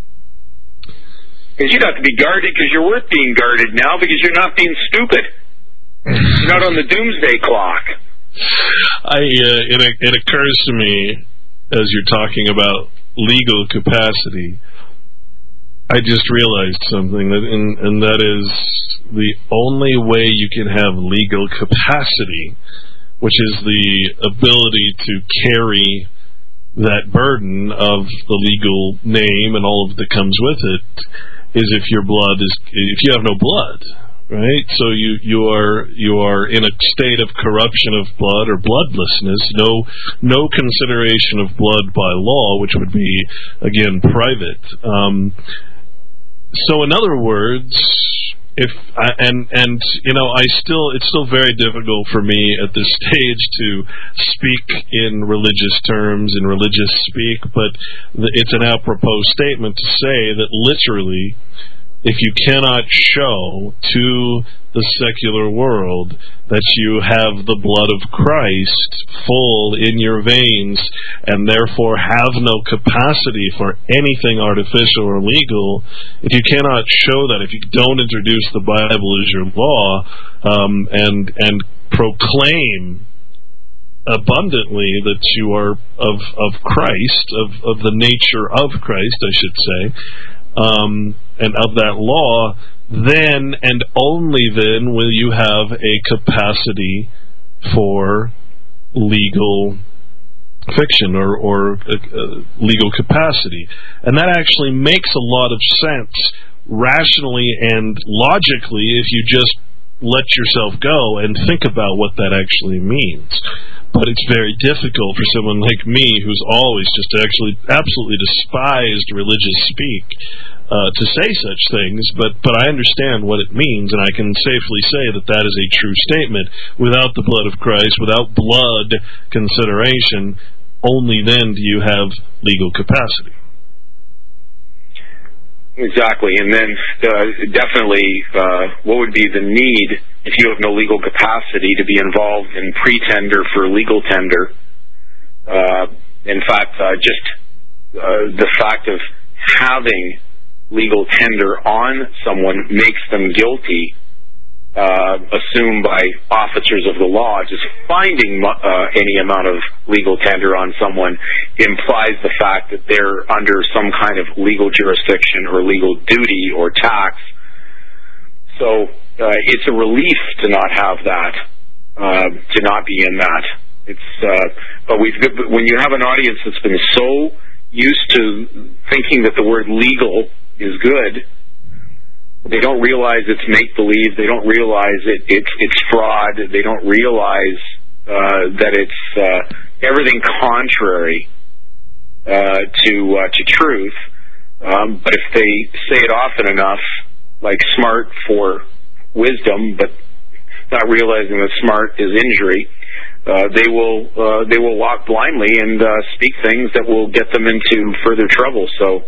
Because you'd have to be guarded because you're worth being guarded now because you're not being stupid. You're not on the doomsday clock. I uh, it, it occurs to me, as you're talking about legal capacity, I just realized something, that in, and that is the only way you can have legal capacity, which is the ability to carry that burden of the legal name and all of that comes with it, is if your blood is, if you have no blood, right? So you, you are you are in a state of corruption of blood or bloodlessness, no no consideration of blood by law, which would be again private. Um, so in other words, if I, and and you know, I still it's still very difficult for me at this stage to speak in religious terms, in religious speak, but the, it's an apropos statement to say that literally, if you cannot show to the secular world that you have the blood of Christ full in your veins and therefore have no capacity for anything artificial or legal, if you cannot show that, if you don't introduce the Bible as your law, um, and and proclaim abundantly that you are of of Christ, of, of the nature of Christ, I should say, um, and of that law, then and only then will you have a capacity for legal fiction or, or uh, legal capacity. And that actually makes a lot of sense rationally and logically if you just let yourself go and think about what that actually means. But it's very difficult for someone like me, who's always just actually absolutely despised religious speak, uh, to say such things. But, but I understand what it means, and I can safely say that that is a true statement. Without the blood of Christ, without blood consideration, only then do you have legal capacity. Exactly, and then uh, definitely, uh, what would be the need if you have no legal capacity to be involved in pre-tender for legal tender? Uh, in fact, uh, just uh, the fact of having legal tender on someone makes them guilty, uh, assumed by officers of the law. Just finding uh, any amount of legal tender on someone implies the fact that they're under some kind of legal jurisdiction or legal duty or tax. So uh, it's a relief to not have that, uh, to not be in that. It's uh, but we've when you have an audience that's been so used to thinking that the word legal is good. They don't realize it's make-believe. They don't realize it, it's, it's fraud. They don't realize uh, that it's uh, everything contrary uh, to uh, to truth. Um, but if they say it often enough, like smart for wisdom, but not realizing that smart is injury, uh, they will uh, they will walk blindly and uh, speak things that will get them into further trouble. So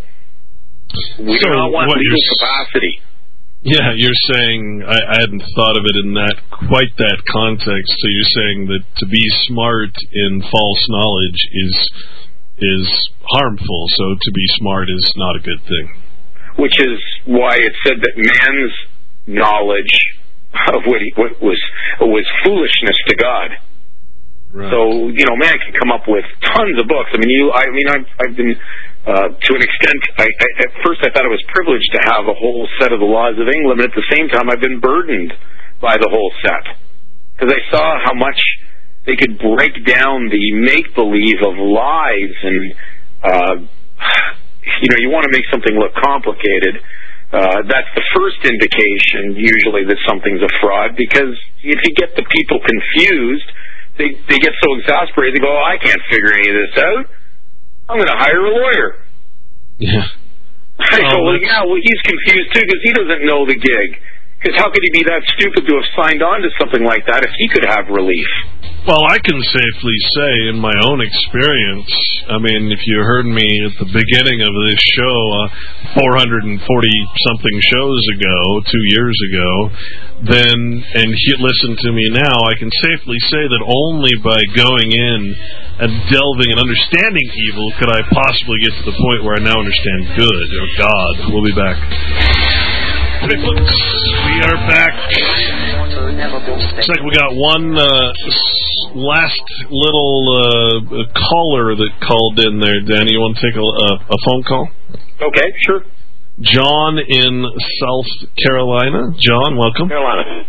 we so do not want legal s- capacity. Yeah, you're saying, I, I hadn't thought of it in that quite that context, so you're saying that to be smart in false knowledge is is harmful, so to be smart is not a good thing. Which is why it said that man's knowledge of what, he, what was was foolishness to God. Right. So, you know, man can come up with tons of books. I mean, you. I mean, I've, I've been, uh, to an extent, I, I, at first I thought it was privileged to have a whole set of the laws of England, but at the same time I've been burdened by the whole set. Because I saw how much they could break down the make-believe of lies and, uh, you know, you want to make something look complicated. Uh, that's the first indication, usually, that something's a fraud, because if you get the people confused, They they get so exasperated, they go, oh, I can't figure any of this out. I'm going to hire a lawyer. Yeah. I go, Oh, well, yeah, well, he's confused, too, because he doesn't know the gig. Because how could he be that stupid to have signed on to something like that if he could have relief? Well, I can safely say, in my own experience, I mean, if you heard me at the beginning of this show, uh, four hundred forty something shows ago, two years ago, then, and he listened to me now, I can safely say that only by going in and delving and understanding evil could I possibly get to the point where I now understand good, or God. We'll be back. Okay, folks, we are back. Looks like we got one uh, last little uh, caller that called in there. Danny, you want to take a, a, a phone call? Okay, sure. John in South Carolina. John, welcome. Carolina.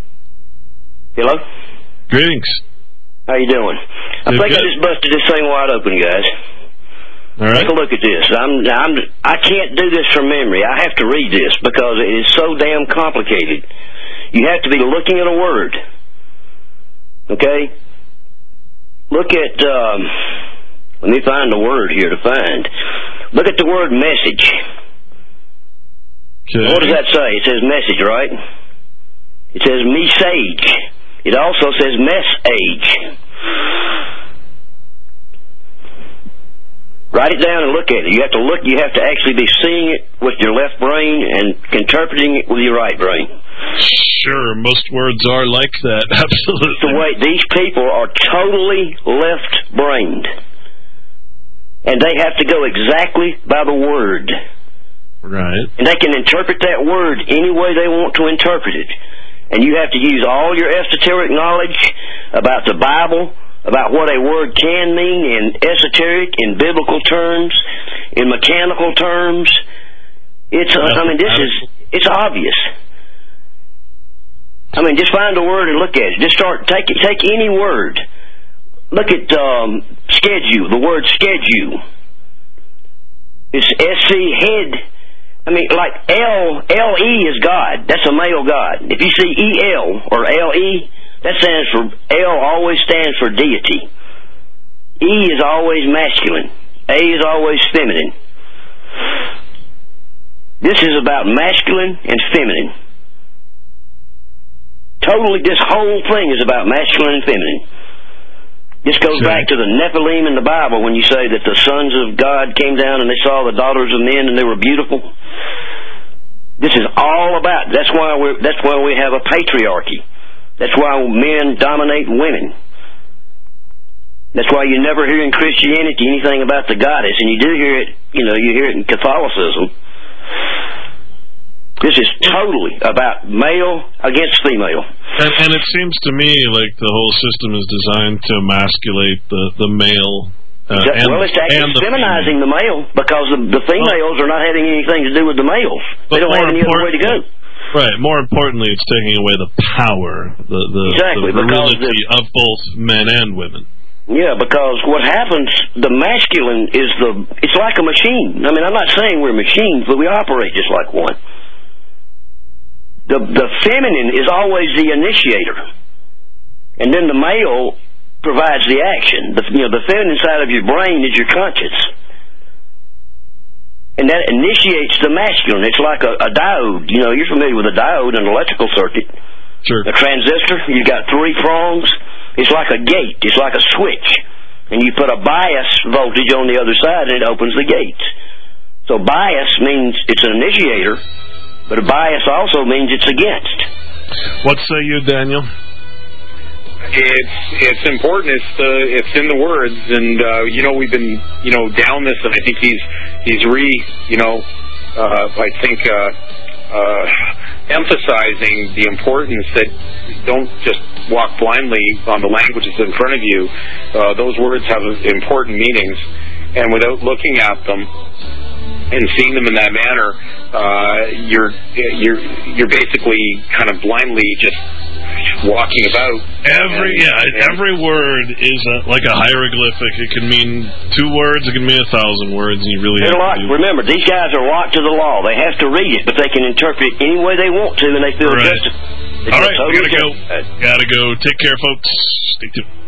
Hello? Greetings. How you doing? I Doing think good. I just busted this thing wide open, guys. All right. Take a look at this. I'm, I'm, I can't do this from memory. I have to read this because it is so damn complicated. You have to be looking at a word. Okay? Look at, um, let me find the word here to find. Look at the word message. Okay. What does that say? It says message, right? It says me-sage. It also says mess-age. Write it down and look at it. You have to look. You have to actually be seeing it with your left brain and interpreting it with your right brain. Sure, most words are like that. Absolutely. The way these people are totally left-brained, and they have to go exactly by the word. Right. And they can interpret that word any way they want to interpret it. And you have to use all your esoteric knowledge about the Bible, about what a word can mean in esoteric, in biblical terms, in mechanical terms. It's, uh, I mean, this is, it's obvious. I mean, just find a word and look at it. Just start, take take any word. Look at um, schedule, the word schedule. It's S C, head. I mean, like L, L E is God. That's a male God. If you see E L or L E, that stands for, L always stands for deity. E is always masculine. A is always feminine. This is about masculine and feminine. Totally, this whole thing is about masculine and feminine. This goes Sure. back to the Nephilim in the Bible when you say that the sons of God came down and they saw the daughters of men and they were beautiful. This is all about, that's why we're, that's why we have a patriarchy. That's why men dominate women. That's why you never hear in Christianity anything about the goddess, and you do hear it, you know, you hear it in Catholicism. This is totally about male against female. And, and it seems to me like the whole system is designed to emasculate the, the male. Uh, and, well, it's actually and the feminizing the male because the, the females are not having anything to do with the males. They don't have any other way to go. Right. More importantly, it's taking away the power, the the, Exactly, the because virility the- of both men and women. Yeah, because what happens, the masculine is the, it's like a machine. I mean, I'm not saying we're machines, but we operate just like one. The the feminine is always the initiator. And then the male provides the action. The, you know, the feminine side of your brain is your conscience. And that initiates the masculine. It's like a, a diode. You know, you're familiar with a diode in an electrical circuit. Sure. A transistor, you've got three prongs. It's like a gate. It's like a switch. And you put a bias voltage on the other side and it opens the gates. So bias means it's an initiator, but a bias also means it's against. What say you, Daniel? It's it's important. It's the it's in the words, and uh, you know we've been you know down this, and I think he's he's re you know uh, I think uh, uh, emphasizing the importance that don't just walk blindly on the languages in front of you. Uh, those words have important meanings, and without looking at them and seeing them in that manner, uh, you're you're you're basically kind of blindly just walking about. Every and, yeah, and every word is a, like a hieroglyphic. It can mean two words. It can mean a thousand words. And you really have locked, to do. Remember, these guys are locked to the law. They have to read it, but they can interpret it any way they want to, and they feel Right. justified. All right, we gotta go. Gotta go. Take care, folks. Stay tuned.